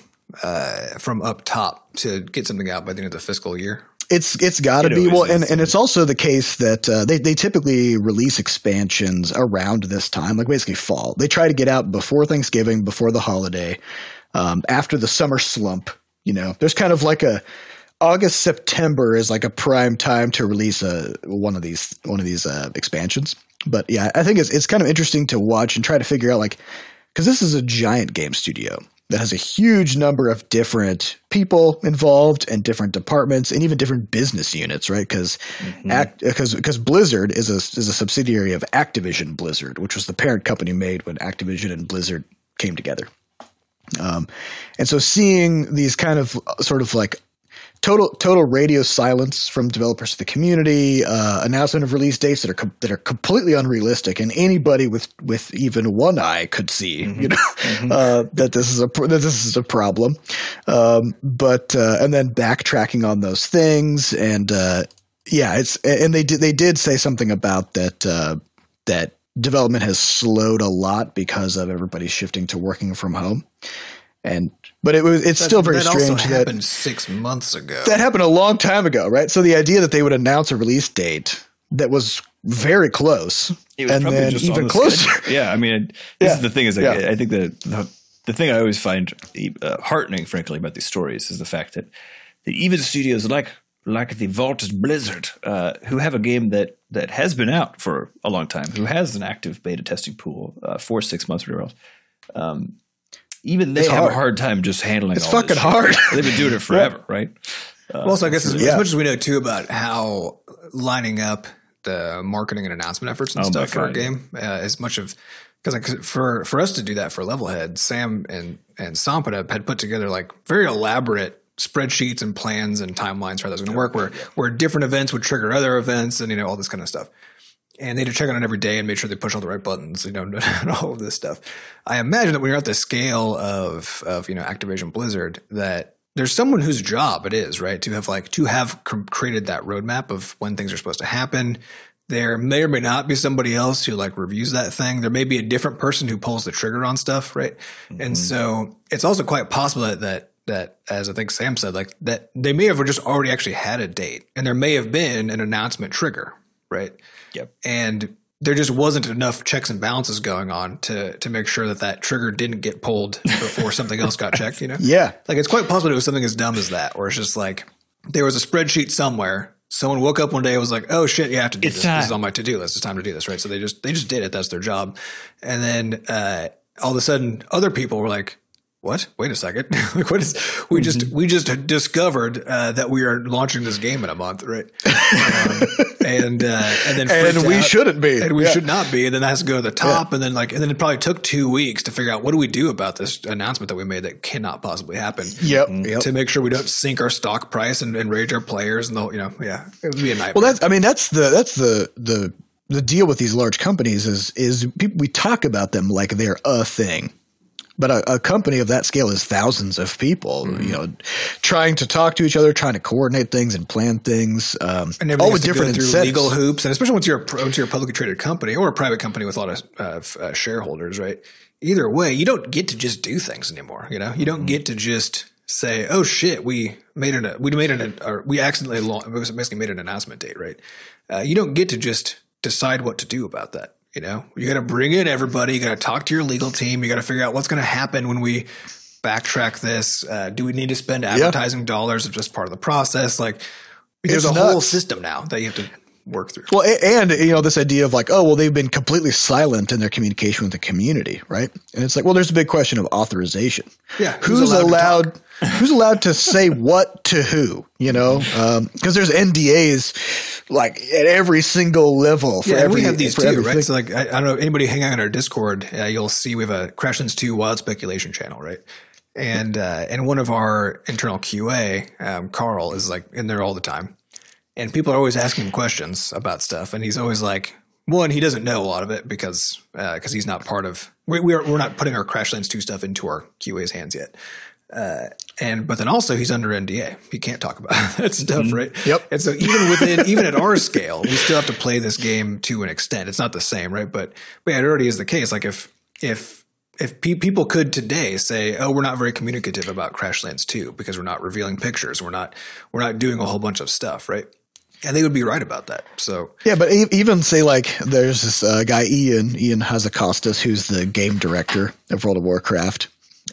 up top to get something out by the end of the fiscal year. It's got to be. Well, and it's also the case that they typically release expansions around this time, like basically fall. They try to get out before Thanksgiving, before the holiday, after the summer slump. There's kind of like August, September is like a prime time to release one of these expansions. But yeah, I think it's kind of interesting to watch and try to figure out, like, because this is a giant game studio that has a huge number of different people involved and different departments and even different business units, right? Because Blizzard is a subsidiary of Activision Blizzard, which was the parent company made when Activision and Blizzard came together. And so seeing these kind of sort of like total radio silence from developers to the community. Announcement of release dates that are completely unrealistic, and anybody with even one eye could see, that this is a problem. But and then backtracking on those things, and they did say something about that development has slowed a lot because of everybody shifting to working from home. But it's still very strange. That also happened 6 months ago. That happened a long time ago, right? So the idea that they would announce a release date that was very close, and then even closer. Yeah, I mean, this is the thing. I think the thing I always find heartening, frankly, about these stories is the fact that even studios like the vaulted Blizzard, who have a game that has been out for a long time, who has an active beta testing pool for 6 months or whatever else. Even they have a hard time just handling it's all fucking this shit. hard. They've been doing it forever, right? Also, I guess as much as we know too about how lining up the marketing and announcement efforts and stuff for a game, as much of because for us to do that for Levelhead, Sam and Sampada had put together like very elaborate spreadsheets and plans and timelines for how that was going to work, where different events would trigger other events and all this kind of stuff. And they had to check on it every day and make sure they push all the right buttons, and all of this stuff. I imagine that when you're at the scale of Activision Blizzard, that there's someone whose job it is, right, to have created that roadmap of when things are supposed to happen. There may or may not be somebody else who reviews that thing. There may be a different person who pulls the trigger on stuff, right? Mm-hmm. And so it's also quite possible that as I think Sam said, that they may have just already actually had a date, and there may have been an announcement trigger, right? Yep. And there just wasn't enough checks and balances going on to make sure that trigger didn't get pulled before something else got checked, Yeah. It's quite possible it was something as dumb as that, or it's just there was a spreadsheet somewhere. Someone woke up one day and was like, oh shit, you have to do this. This is on my to-do list. It's time to do this, right? So they just did it. That's their job. And then all of a sudden other people were like, what? Wait a second. We just discovered that we are launching this game in a month, right? And then we shouldn't be. And we should not be. And then that has to go to the top. And then and then it probably took 2 weeks to figure out what do we do about this announcement that we made that cannot possibly happen. Yep. To make sure we don't sink our stock price and rage our players and it would be a nightmare. Well, that's the deal with these large companies is people, we talk about them like they're a thing. But a company of that scale is thousands of people, trying to talk to each other, trying to coordinate things and plan things, and all with different legal hoops, and especially once you're a publicly traded company or a private company with a lot of shareholders, right? Either way, you don't get to just do things anymore. You don't get to just say, "Oh shit, we accidentally basically made an announcement date," right? You don't get to just decide what to do about that. You got to bring in everybody. You got to talk to your legal team. You got to figure out what's going to happen when we backtrack this. Do we need to spend advertising dollars as just part of the process? There's a whole system now that you have to work through. Well, and this idea of they've been completely silent in their communication with the community, right? And it's there's a big question of authorization. Yeah, who's allowed to say what to who? Because there's NDAs at every single level. We have these too, everything. Right? So I don't know, anybody hang out on our Discord, you'll see we have a Crashlands 2 Wild Speculation channel, right? And one of our internal QA, Carl, is in there all the time. And people are always asking him questions about stuff, and he's always one, he doesn't know a lot of it because he's not part of. We're not putting our Crashlands 2 stuff into our QA's hands yet, but then also he's under NDA. He can't talk about that stuff, right? Yep. And so even at our scale, we still have to play this game to an extent. It's not the same, right? But it already is the case. If people could today say, "Oh, we're not very communicative about Crashlands 2 because we're not revealing pictures, we're not doing a whole bunch of stuff," right? And they would be right about that. So yeah, but even say there's this guy Ian Hazakostas, who's the game director of World of Warcraft.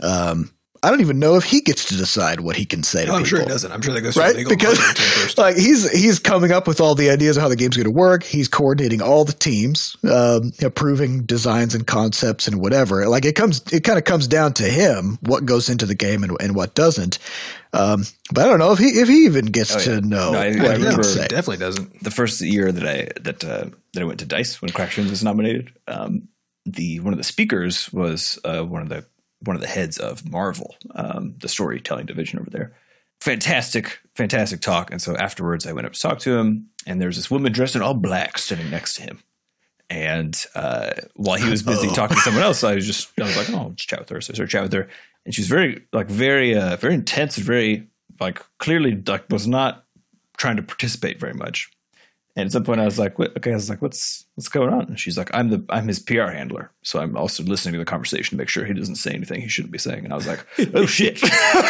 I don't even know if he gets to decide what he can say to people. I'm sure he doesn't. I'm sure that goes right through the legal because first. he's coming up with all the ideas of how the game's going to work. He's coordinating all the teams, approving designs and concepts and whatever. It kind of comes down to him what goes into the game and what doesn't. But I don't know if he even gets to know. No, I what he remember can say. Definitely doesn't. The first year that I went to DICE when Crashlands was nominated, one of the speakers was one of the heads of Marvel, the storytelling division over there. fantastic talk. And so afterwards, I went up to talk to him, and there's this woman dressed in all black sitting next to him. And while he was busy talking to someone else, I was like, oh, I'll just chat with her. So I started chatting with her, and she was very intense and very clearly was not trying to participate very much. And at some point I was like, what's going on? And she's like, I'm his PR handler. So I'm also listening to the conversation to make sure he doesn't say anything he shouldn't be saying. And I was like, oh shit.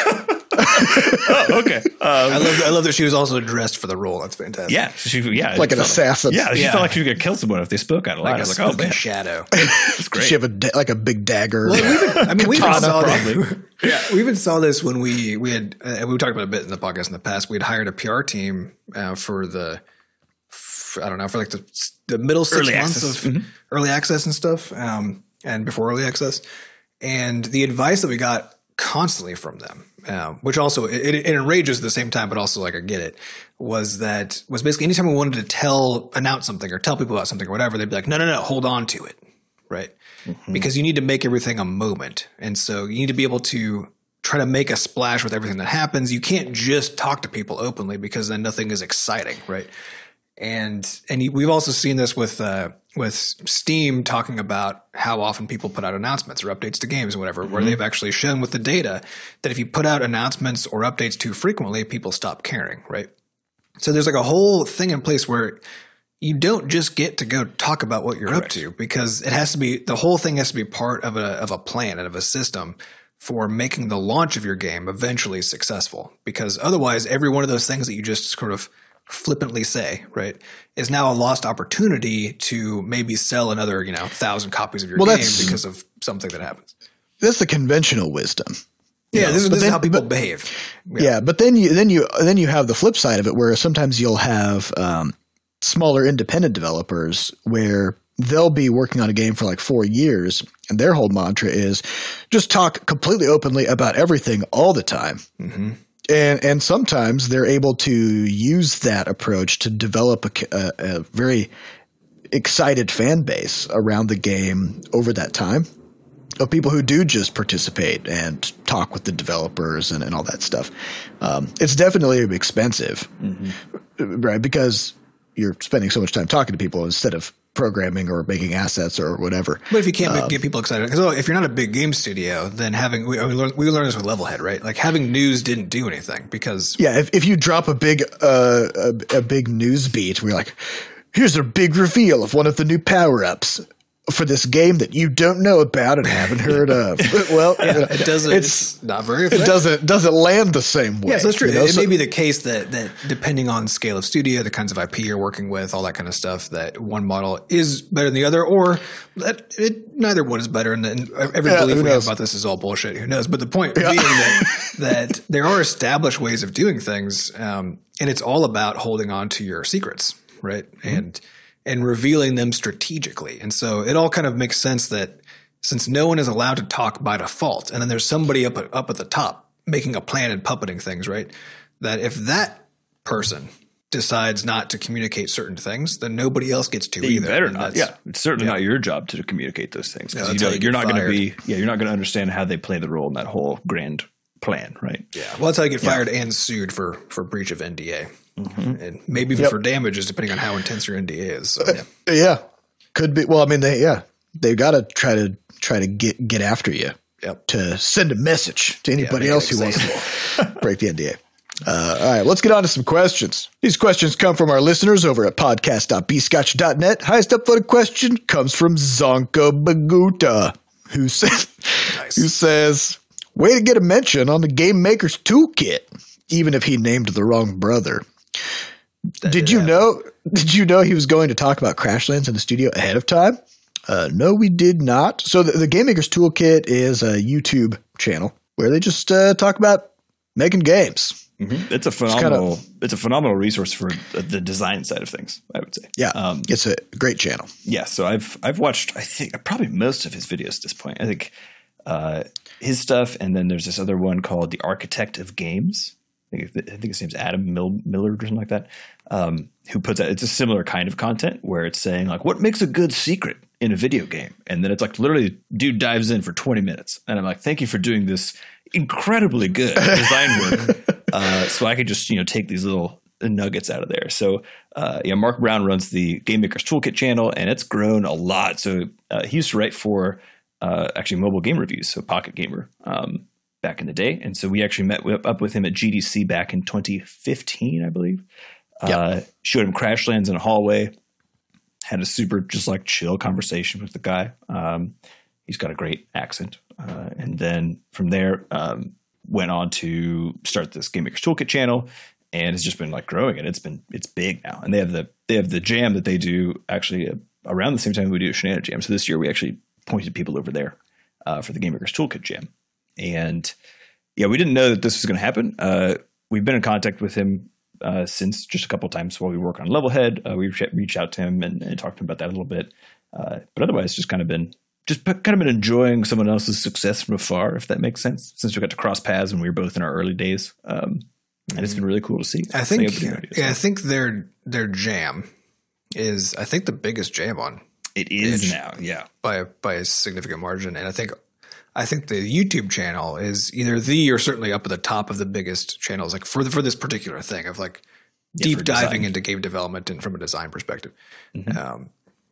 Oh, okay. I love that she was also dressed for the role. That's fantastic. Yeah. Like an assassin. Yeah. She felt like she could kill someone if they spoke out loud. I was like, oh man. Shadow. It's great. She have a big dagger. Well, we even saw that. Yeah. We even saw this when we had, we talked about it a bit in the podcast in the past. We had hired a PR team for the middle 6 early months access. of early access and stuff. And before early access. And the advice that we got constantly from them, which also it enrages at the same time, but also I get it, was basically anytime we wanted to announce something or tell people about something or whatever, they'd be like, no, hold on to it. Right. Mm-hmm. Because you need to make everything a moment. And so you need to be able to try to make a splash with everything that happens. You can't just talk to people openly because then nothing is exciting. Right. And we've also seen this with Steam talking about how often people put out announcements or updates to games or whatever, where they've actually shown with the data that if you put out announcements or updates too frequently, people stop caring, right? So there's a whole thing in place where you don't just get to go talk about what you're up to, because the whole thing has to be part of a plan and of a system for making the launch of your game eventually successful. Because otherwise, every one of those things that you just sort of flippantly say, right, is now a lost opportunity to maybe sell another, 1,000 copies of your game because of something that happens. That's the conventional wisdom. Yeah, this is how people behave. Yeah, but then you have the flip side of it, where sometimes you'll have smaller independent developers where they'll be working on a game for 4 years, and their whole mantra is just talk completely openly about everything all the time. Mm-hmm. And sometimes they're able to use that approach to develop a very excited fan base around the game over that time, of people who do just participate and talk with the developers and all that stuff. It's definitely expensive, right? Because you're spending so much time talking to people instead of programming or making assets or whatever. But if you can't get people excited, because if you're not a big game studio, then we learned this with Levelhead, right? Having news didn't do anything because if you drop a big news beat, we're like, here's a big reveal of one of the new power-ups for this game that you don't know about and haven't heard of. Well, it doesn't. It's not very effective. It doesn't land the same way. Yes, that's true. It may be the case that depending on scale of studio, the kinds of IP you're working with, all that kind of stuff, that one model is better than the other, or that neither one is better. And then every belief we have about this is all bullshit. Who knows? But the point being that there are established ways of doing things, and it's all about holding on to your secrets, right? Mm-hmm. And revealing them strategically. And so it all kind of makes sense that since no one is allowed to talk by default, and then there's somebody up at the top making a plan and puppeting things, right? That if that person decides not to communicate certain things, then nobody else gets to either. You better not. Yeah, it's certainly not your job to communicate those things, because you're not going to understand how they play the role in that whole grand plan, right? Yeah, well, that's how you get fired and sued for breach of NDA. Mm-hmm. And maybe even for damages, depending on how intense your NDA is. So, could be. Well, I mean, they've got to try to get after you to send a message to anybody else who wants to break the NDA. All right, let's get on to some questions. These questions come from our listeners over at podcast.bscotch.net. Highest upvoted question comes from Zonka Baguta, who says, way to get a mention on the Game Maker's Toolkit, even if he named the wrong brother. Did you know he was going to talk about Crashlands in the studio ahead of time? No, we did not. So the Game Maker's Toolkit is a YouTube channel where they just talk about making games. Mm-hmm. It's a phenomenal resource for the design side of things, I would say. Yeah, it's a great channel. Yeah, so I've watched, I think, probably most of his videos at this point. I think his stuff, and then there's this other one called The Architect of Games. I think his name's Adam Millard or something like that, who puts out – it's a similar kind of content where it's saying, what makes a good secret in a video game? And then it's literally dude dives in for 20 minutes. And I'm like, thank you for doing this incredibly good design work So I could just, take these little nuggets out of there. So, Mark Brown runs the Game Maker's Toolkit channel, and it's grown a lot. So he used to write for actually mobile game reviews, so Pocket Gamer, back in the day. And so we actually met up with him at GDC back in 2015, I believe. Showed him Crashlands in a hallway. Had a super just like chill conversation with the guy. He's got a great accent. And then from there, went on to start this Game Maker's Toolkit channel, and it's just been like growing, and it's big now. And they have the jam that they do actually around the same time we do a Shenanigans Jam. So this year we actually pointed people over there for the Game Maker's Toolkit Jam. And we didn't know that this was going to happen. We've been in contact with him since, just a couple of times while we work on Levelhead. We reached out to him and talked to him about that a little bit. But otherwise, just kind of been enjoying someone else's success from afar, if that makes sense, since we got to cross paths when we were both in our early days. And it's been really cool to see. I think their jam is, the biggest jam on. It is now, yeah. By a significant margin. And I think the YouTube channel is either the or certainly up at the top of the biggest channels, like for this particular thing of like deep diving into game development and from a design perspective. Mm-hmm.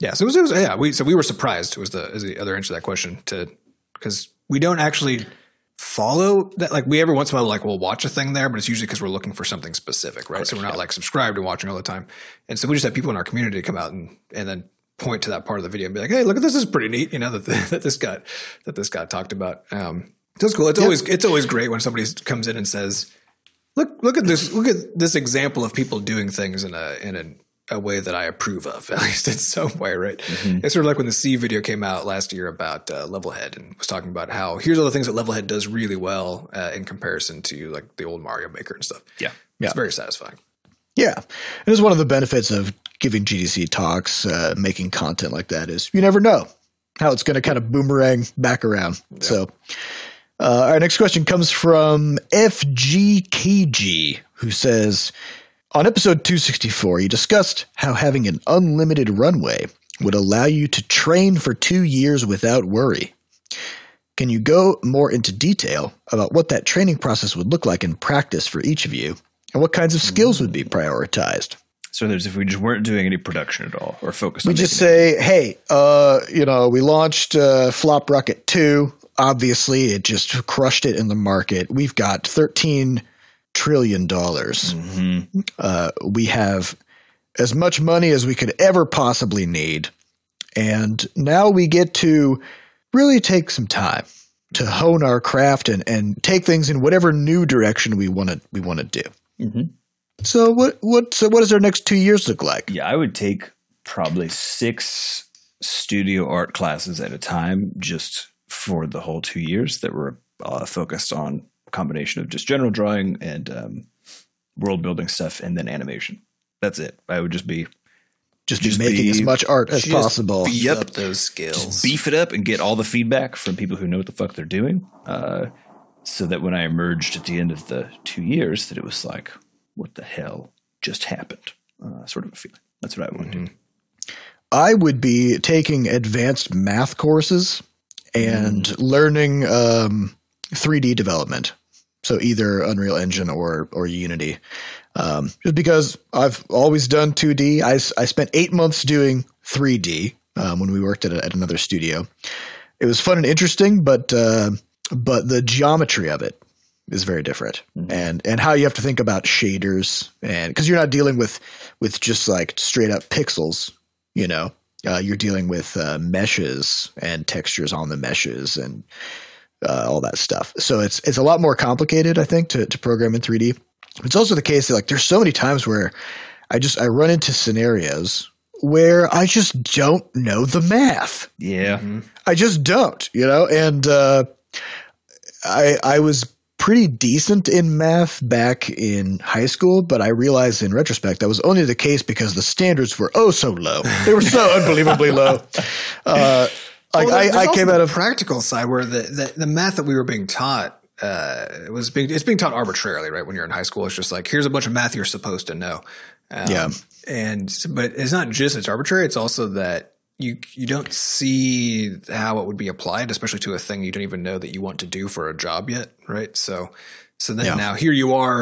So we were surprised is the other answer to that question, because we don't actually follow that. Like we every once in a while, like we'll watch a thing there, but it's usually because we're looking for something specific, right? Correct, so we're not like subscribed and watching all the time. And so we just have people in our community come out and then point to that part of the video and be like, "Hey, look at this! This is pretty neat." That this got talked about. So it's cool. It's always great when somebody comes in and says, "Look at this! Look at this example of people doing things in a way that I approve of, at least in some way." Right? Mm-hmm. It's sort of like when the C video came out last year about Levelhead, and was talking about how here's all the things that Levelhead does really well in comparison to like the old Mario Maker and stuff. Yeah, it's very satisfying. Yeah, and it's one of the benefits of giving GDC talks, making content like that is you never know how it's going to kind of boomerang back around. Yep. So our next question comes from FGKG, who says, on episode 264, you discussed how having an unlimited runway would allow you to train for 2 years without worry. Can you go more into detail about what that training process would look like in practice for each of you, and what kinds of skills would be prioritized? So if we just weren't doing any production at all or focused on we just say, hey, we launched Flop Rocket 2. Obviously, it just crushed it in the market. We've got $13 trillion. Mm-hmm. We have as much money as we could ever possibly need. And now we get to really take some time to hone our craft and take things in whatever new direction we want to do. Mm-hmm. So what does our next 2 years look like? Yeah, I would take probably 6 studio art classes at a time just for the whole 2 years that were focused on a combination of just general drawing and world building stuff and then animation. That's it. I would just be making as much art as possible. Beef up those skills. Just beef it up and get all the feedback from people who know what the fuck they're doing. So that when I emerged at the end of the 2 years, that it was like, what the hell just happened? Sort of a feeling. That's what I would do. I would be taking advanced math courses and learning 3D development. So either Unreal Engine or Unity. Just because I've always done 2D. I spent 8 months doing 3D when we worked at another studio. It was fun and interesting, but the geometry of it is very different, and how you have to think about shaders, and because you're not dealing with just like straight up pixels, you're dealing with meshes and textures on the meshes and all that stuff. So it's a lot more complicated, I think, to program in 3D. It's also the case that like there's so many times where I run into scenarios where I just don't know the math. Yeah, I just don't, and I was pretty decent in math back in high school, but I realized in retrospect that was only the case because the standards were so low. They were so unbelievably low. I came out of practical side where the math that we were being taught it's being taught arbitrarily, right? When you're in high school, it's just like, here's a bunch of math you're supposed to know. But it's not just it's arbitrary. It's also that you don't see how it would be applied, especially to a thing you don't even know that you want to do for a job yet, right? So then now here you are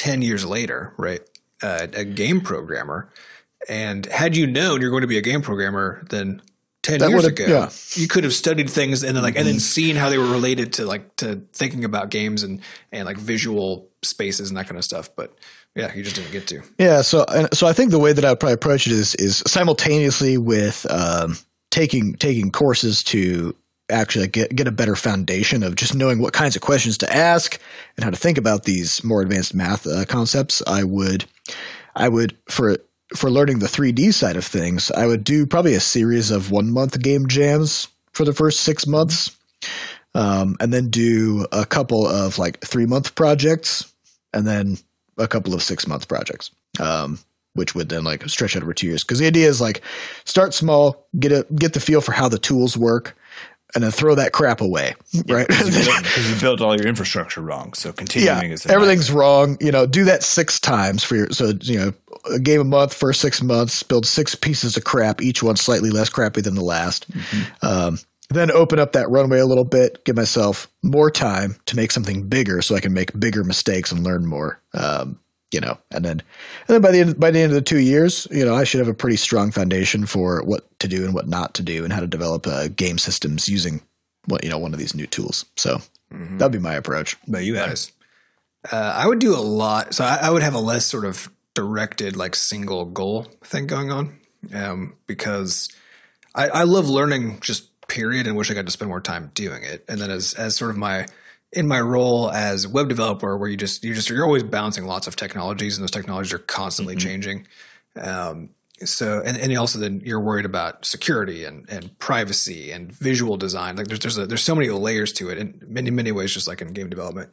10 years later, right? A game programmer. And had you known you're going to be a game programmer, then 10 years ago, you could have studied things and then and then seen how they were related to thinking about games and like visual spaces and that kind of stuff. But yeah, you just didn't get to. Yeah. So I think the way that I would probably approach it is simultaneously with taking courses to actually get a better foundation of just knowing what kinds of questions to ask and how to think about these more advanced math concepts. I would for learning the 3D side of things, I would do probably a series of 1 month game jams for the first 6 months. And then do a couple of like 3 month projects and then a couple of 6 month projects. Which would then like stretch out over 2 years. Cause the idea is like start small, get the feel for how the tools work, and then throw that crap away, right? Because you built all your infrastructure wrong. So continuing is everything's wrong. Do that 6 times a game a month, first 6 months, build 6 pieces of crap, each one slightly less crappy than the last. Mm-hmm. Then open up that runway a little bit, give myself more time to make something bigger so I can make bigger mistakes and learn more. And then by the end of the 2 years, I should have a pretty strong foundation for what to do and what not to do and how to develop game systems using one of these new tools. So that'd be my approach. But you guys, I would do a lot. So I would have a less sort of directed, like single goal thing going on, because I love learning just period and wish I got to spend more time doing it. And then as sort of in my role as web developer, where you're always bouncing lots of technologies, and those technologies are constantly changing. So also then you're worried about security and privacy and visual design. Like there's so many layers to it, in many ways, just like in game development,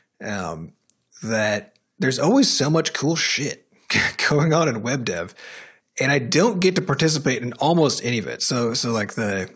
that there's always so much cool shit going on in web dev, and I don't get to participate in almost any of it. So like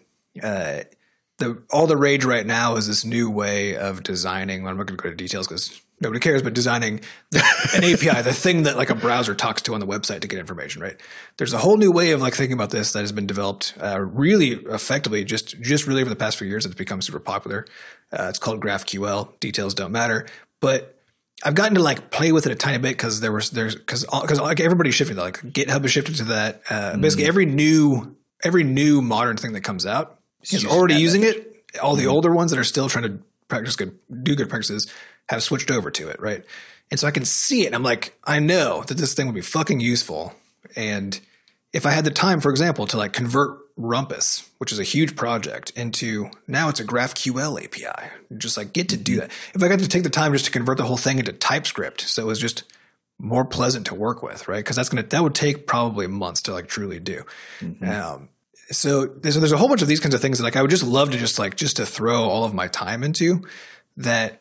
all the rage right now is this new way of designing. I'm not going to go into details because nobody cares, but designing an API, the thing that like a browser talks to on the website to get information, right? There's a whole new way of like thinking about this that has been developed really effectively just really over the past few years. It's become super popular. It's called GraphQL. Details don't matter, but I've gotten to like play with it a tiny bit because because like everybody's shifting. Like GitHub is shifted to that. Basically every new modern thing that comes out is already using it. All the older ones that are still trying to do good practices have switched over to it, right? And so I can see it, and I'm like, I know that this thing would be fucking useful. And if I had the time, for example, to like convert Rumpus, which is a huge project, into now it's a GraphQL API, just like get to do that. If I got to take the time just to convert the whole thing into TypeScript, so it was just more pleasant to work with, right? Because that would take probably months to like truly do. So there's a whole bunch of these kinds of things that like I would just love to just to throw all of my time into that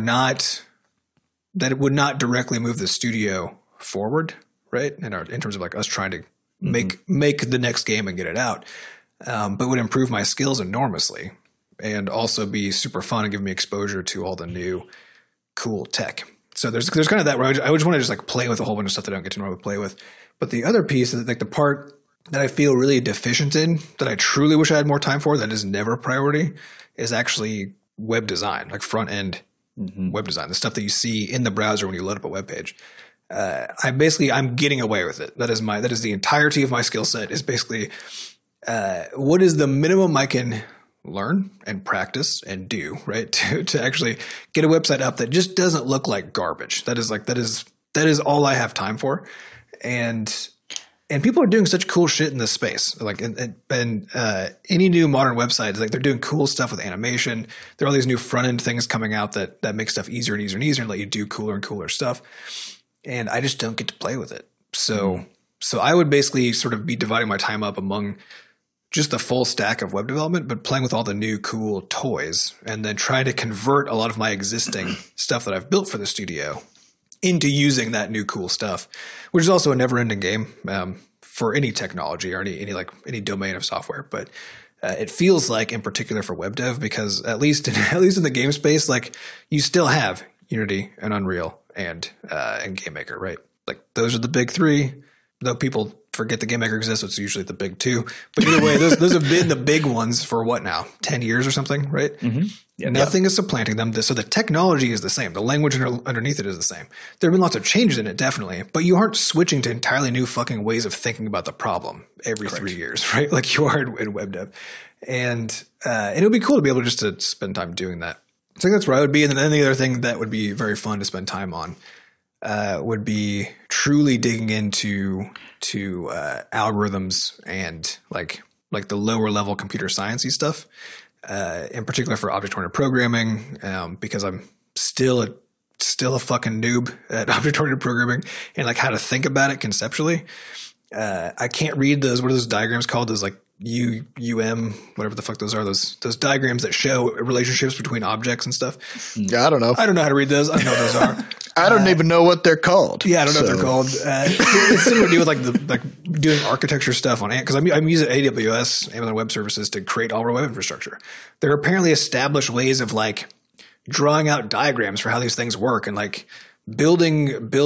would not directly move the studio forward, right? In terms of like us trying to make the next game and get it out, but would improve my skills enormously and also be super fun and give me exposure to all the new cool tech. So there's kind of that where I just want to just like play with a whole bunch of stuff that I don't get to normally play with. But the other piece is like the part that I feel really deficient in, that I truly wish I had more time for, that is never a priority, is actually web design, like front end web design, the stuff that you see in the browser when you load up a web page. I'm getting away with it. That is the entirety of my skill set, is basically what is the minimum I can learn and practice and do, right? To actually get a website up that just doesn't look like garbage. That is all I have time for. And people are doing such cool shit in this space. Like, and any new modern website, like they're doing cool stuff with animation. There are all these new front end things coming out that make stuff easier and easier and easier and let you do cooler and cooler stuff. And I just don't get to play with it. So I would basically sort of be dividing my time up among just the full stack of web development, but playing with all the new cool toys, and then try to convert a lot of my existing stuff that I've built for the studio into using that new cool stuff, which is also a never ending game for any technology or any domain of software. But it feels like, in particular for web dev, because at least in the game space, like you still have Unity and Unreal and GameMaker, right? Like those are the big three. Though people forget the Game Maker exists. So it's usually the big two. But either way, those have been the big ones for what now? 10 years or something, right? Mm-hmm. Yep. Nothing is supplanting them. So the technology is the same. The language underneath it is the same. There have been lots of changes in it, definitely. But you aren't switching to entirely new fucking ways of thinking about the problem every 3 years, right? Like you are in web dev. And it would be cool to be able just to spend time doing that. I think that's where I would be. And then the other thing that would be very fun to spend time on would be truly digging into algorithms and like the lower level computer sciencey stuff, in particular for object-oriented programming, because I'm still a fucking noob at object-oriented programming and like how to think about it conceptually. I can't read those. What are those diagrams called? Those like UM, whatever the fuck those are. Those diagrams that show relationships between objects and stuff. Yeah, I don't know. I don't know how to read those. I don't know what those are. I don't even know what they're called. Yeah, I don't know what they're called. It's similar to do with like doing architecture stuff on because I'm using AWS, Amazon Web Services, to create all our web infrastructure. There are apparently established ways of like drawing out diagrams for how these things work and like building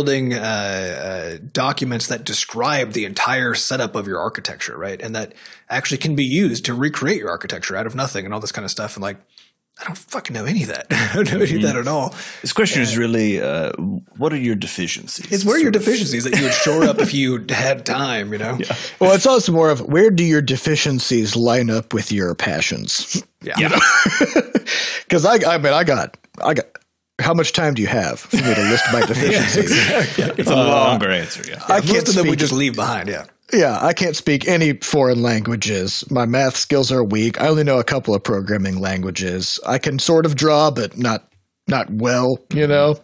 documents that describe the entire setup of your architecture, right? And that actually can be used to recreate your architecture out of nothing and all this kind of stuff. And like, I don't fucking know any of that. I don't know any of that at all. This question is really, what are your deficiencies? It's where are your deficiencies that you would shore up if you had time, you know? Yeah. Well, it's also more of where do your deficiencies line up with your passions? Yeah. Because I got. How much time do you have for me to list my deficiencies? Exactly. It's a longer answer. Yeah. I can't most of them we just leave behind. Yeah. Yeah, I can't speak any foreign languages. My math skills are weak. I only know a couple of programming languages. I can sort of draw, but not well, you know.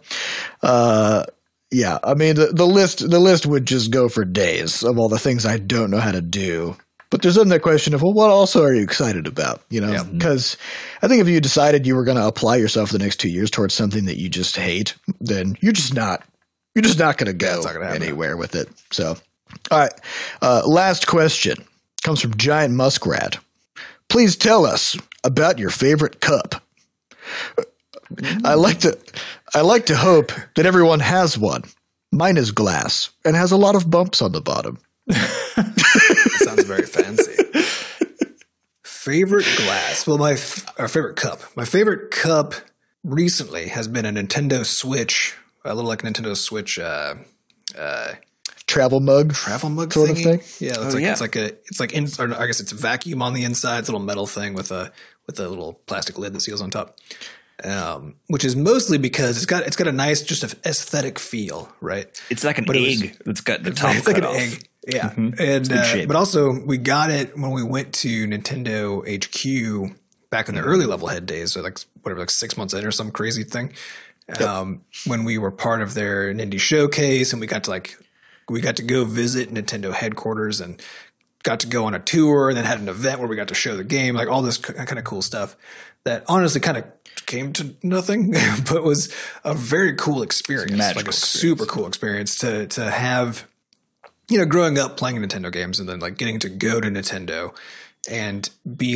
Yeah, I mean the list would just go for days of all the things I don't know how to do. But there's then the question of, well, what also are you excited about? You know, because I think if you decided you were going to apply yourself for the next 2 years towards something that you just hate, then you're just not going to go anywhere with it. So, all right. Last question comes from Giant Muskrat. Please tell us about your favorite cup. I like to hope that everyone has one. Mine is glass and has a lot of bumps on the bottom. Sounds very fancy. Favorite glass? Well, our favorite cup. My favorite cup recently has been a Nintendo Switch, a little like Nintendo Switch travel mug sort of thing. Yeah, I guess it's a vacuum on the inside. It's a little metal thing with a little plastic lid that seals on top. Which is mostly because it's got a nice just aesthetic feel, right? It's like an egg. It's got the top. It's like an egg. Yeah, and but also we got it when we went to Nintendo HQ back in the early level head days, so like 6 months in or some crazy thing. When we were part of their Indie showcase, and we got to go visit Nintendo headquarters and got to go on a tour, and then had an event where we got to show the game, like all this kind of cool stuff that honestly kind of came to nothing, but was a very cool experience, like a super cool experience to have. You know, growing up playing Nintendo games and then like getting to go to Nintendo and be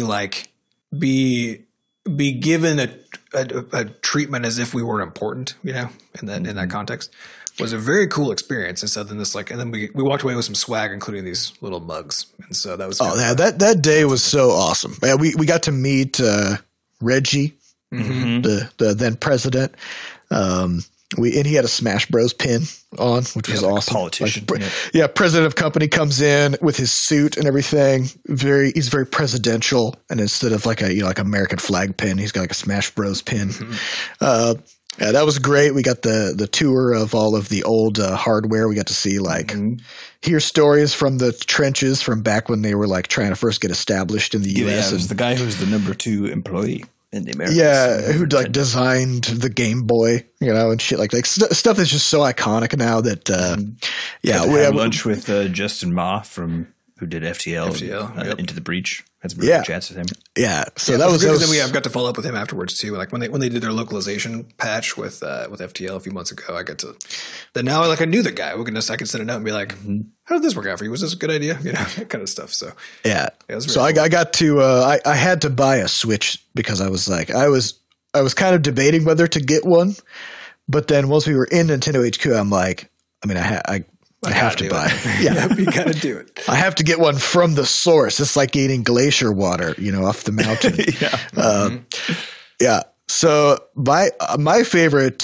given a treatment as if we were important, you know, in that context was a very cool experience. And so then we walked away with some swag, including these little mugs. And so that was that day was so awesome. Yeah, we got to meet Reggie, the then president. And he had a Smash Bros pin on, which was awesome. Politician. President of company comes in with his suit and everything. He's very presidential, and instead of like like American flag pin, he's got like a Smash Bros pin. Yeah, that was great. We got the tour of all of the old hardware. We got to see hear stories from the trenches from back when they were like trying to first get established in the U.S. Yeah, it was the guy who was the number 2 employee. In the Americas. Yeah, who like designed the Game Boy, you know, and shit like stuff that's just so iconic now that we had lunch with Justin Ma who did FTL Into the Breach. Had some really good chats with him. Yeah, so that was I've got to follow up with him afterwards too. Like when they did their localization patch with FTL a few months ago, I got to. Then now I knew the guy. I could send a note and be like, "How did this work out for you? Was this a good idea?" You know, that kind of stuff. So yeah, so cool. I got to I had to buy a Switch because I was like I was kind of debating whether to get one, but then once we were in Nintendo HQ, I'm like, I mean, I I have to buy it. Yeah, you got to do it. I have to get one from the source. It's like eating glacier water, off the mountain. Yeah. So my favorite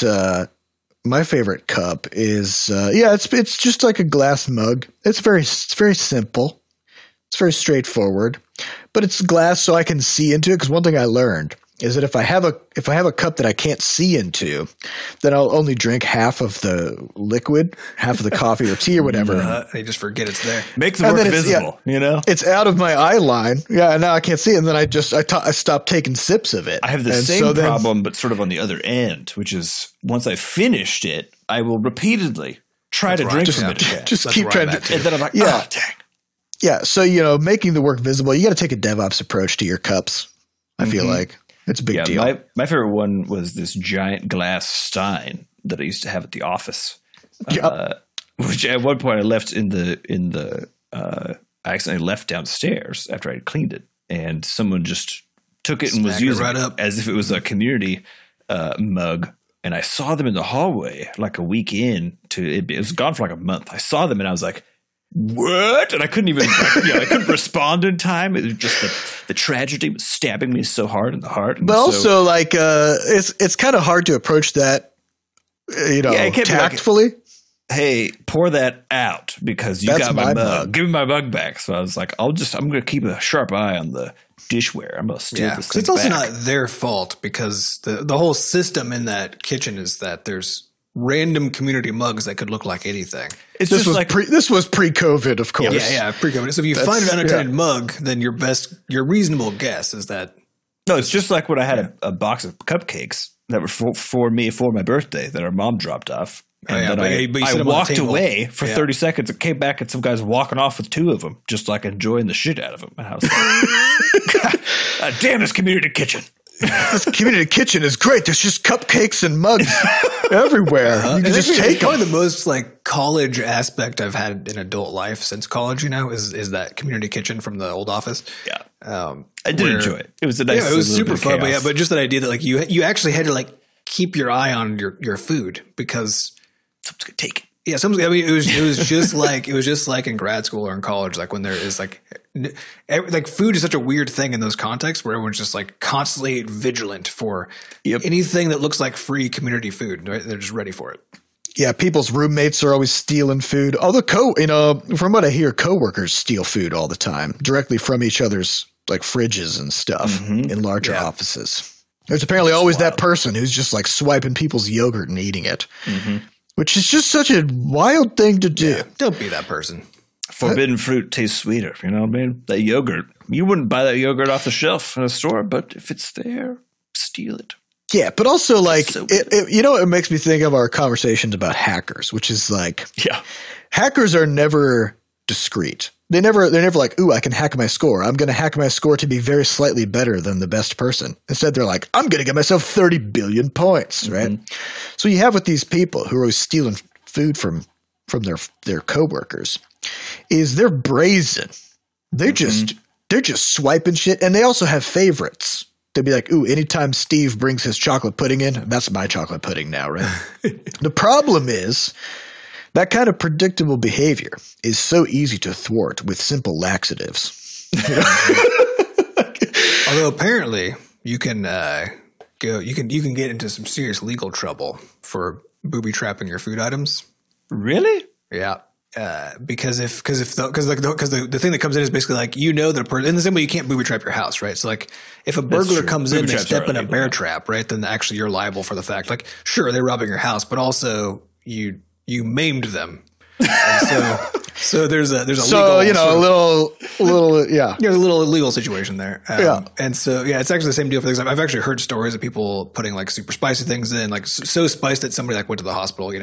cup is it's just like a glass mug. It's very simple. It's very straightforward, but it's glass, so I can see into it. Because one thing I learned is that if I have a cup that I can't see into, then I'll only drink half of the liquid, half of the coffee or tea or whatever. You just forget it's there. Make the work visible, It's out of my eye line. Yeah, and now I can't see it. And then I stopped taking sips of it. I have the same problem, but sort of on the other end, which is once I've finished it, I will repeatedly try to drink from it again. Just keep trying to. And then I'm like, oh, dang. Yeah, so, making the work visible, you got to take a DevOps approach to your cups, I feel like. It's a big deal. My favorite one was this giant glass stein that I used to have at the office, which at one point I left I accidentally left downstairs after I had cleaned it, and someone just took it and was using it as if it was a community mug. And I saw them in the hallway like a week in it was gone for like a month. I saw them and I was like, what? And I couldn't even, I couldn't respond in time. It was just the tragedy was stabbing me so hard in the heart. But also, it's kind of hard to approach that, tactfully. Hey, pour that out because you got my mug. Give me my mug back. So I was like, I'm going to keep a sharp eye on the dishware. I'm going to steal this thing it's also back. not their fault because the whole system in that kitchen is that there's random community mugs that could look like anything. This was pre-COVID, of course. Yeah, pre-COVID. So if you find an unattended mug, then your reasonable guess is that. No, it's just like when I had a box of cupcakes that were for me for my birthday that our mom dropped off. And then I walked away for 30 seconds and came back and some guys walking off with two of them, just like enjoying the shit out of them. And I was like, damn this community kitchen. This community kitchen is great. There's just cupcakes and mugs everywhere. You can just take them. Probably the most college aspect I've had in adult life since college, is that community kitchen from the old office. Yeah. I did enjoy it. It was a nice, it was super fun. But just that idea that you actually had to keep your eye on your food because someone's gonna take it. Yeah, it was just like in grad school or in college, when there is food is such a weird thing in those contexts where everyone's just constantly vigilant for anything that looks like free community food. Right? They're just ready for it. Yeah, people's roommates are always stealing food. Although from what I hear, coworkers steal food all the time directly from each other's fridges and stuff in larger offices. There's apparently always that person who's just swiping people's yogurt and eating it. Mm-hmm. Which is just such a wild thing to do. Yeah, don't be that person. Forbidden fruit tastes sweeter. You know what I mean? That yogurt. You wouldn't buy that yogurt off the shelf in a store, but if it's there, steal it. Yeah, but also it makes me think of our conversations about hackers, which is hackers are never discreet. They're never like, ooh, I can hack my score. I'm going to hack my score to be very slightly better than the best person. Instead, they're like, I'm going to get myself 30 billion points, right? So you have with these people who are always stealing food from their coworkers is they're brazen. They're just swiping shit. And they also have favorites. They'd be like, ooh, anytime Steve brings his chocolate pudding in, that's my chocolate pudding now, right? The problem is that kind of predictable behavior is so easy to thwart with simple laxatives. Although apparently you can get into some serious legal trouble for booby trapping your food items. Really? Yeah. Because the thing that comes in is basically that a person in the same way you can't booby trap your house, right? So if a burglar comes in, they step in a bear trap, right? Then actually you're liable for the fact sure they're robbing your house, but also you maimed them. And so there's a there's a little illegal situation there. And so it's actually the same deal for things. I've actually heard stories of people putting super spicy things in, so spiced that somebody went to the hospital,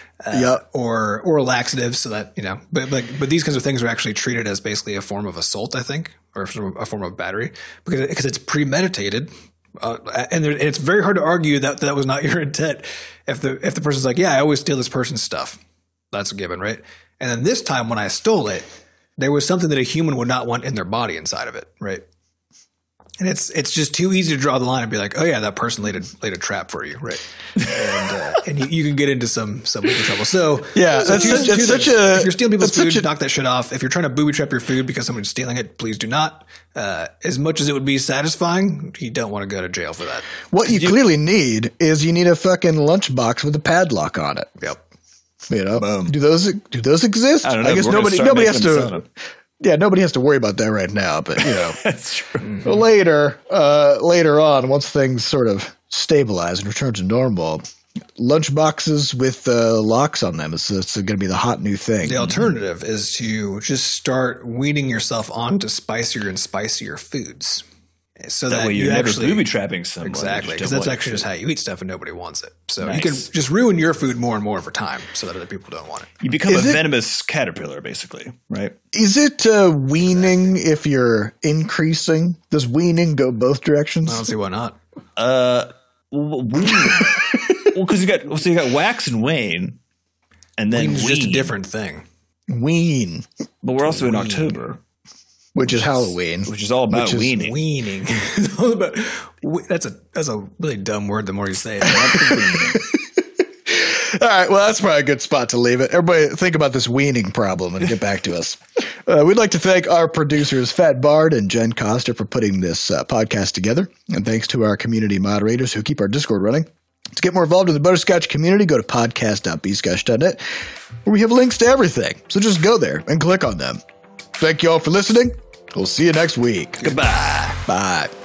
or laxatives, so that but these kinds of things are actually treated as basically a form of assault, I think, or a form of battery because it's premeditated. And it's very hard to argue that was not your intent. If the person's like, yeah, I always steal this person's stuff, that's a given, right? And then this time when I stole it, there was something that a human would not want in their body inside of it, right? And it's just too easy to draw the line and be like, oh yeah, that person laid a trap for you, right? And you can get into some legal trouble. So yeah, if you're stealing people's food, knock that shit off. If you're trying to booby trap your food because someone's stealing it, please do not. As much as it would be satisfying, you don't want to go to jail for that. What you clearly need is you need a fucking lunchbox with a padlock on it. Yep. You know, do those exist? I don't know. I guess nobody has to. Yeah, nobody has to worry about that right now, but you know, that's true. Later on, once things sort of stabilize and return to normal, lunchboxes with locks on them it's going to be the hot new thing. The alternative is to just start weaning yourself onto spicier and spicier foods. So that way you're never booby trapping someone. Exactly, because that's actually just how you eat stuff and nobody wants it. So you can just ruin your food more and more over time so that other people don't want it. You become a venomous caterpillar, basically, right? Is it weaning if you're increasing? Does weaning go both directions? I don't see why not. Because you got wax and wane, and then Wean's just a different thing. Wean. But we're also in October. Which is Halloween. Which is all about weaning. Weaning. It's all about, that's a really dumb word the more you say it. All right, well, that's probably a good spot to leave it. Everybody think about this weaning problem and get back to us. We'd like to thank our producers, Fat Bard and Jen Costa, for putting this podcast together. And thanks to our community moderators who keep our Discord running. To get more involved in the Butterscotch community, go to podcast.bscotch.net, where we have links to everything. So just go there and click on them. Thank you all for listening. We'll see you next week. Goodbye. Bye.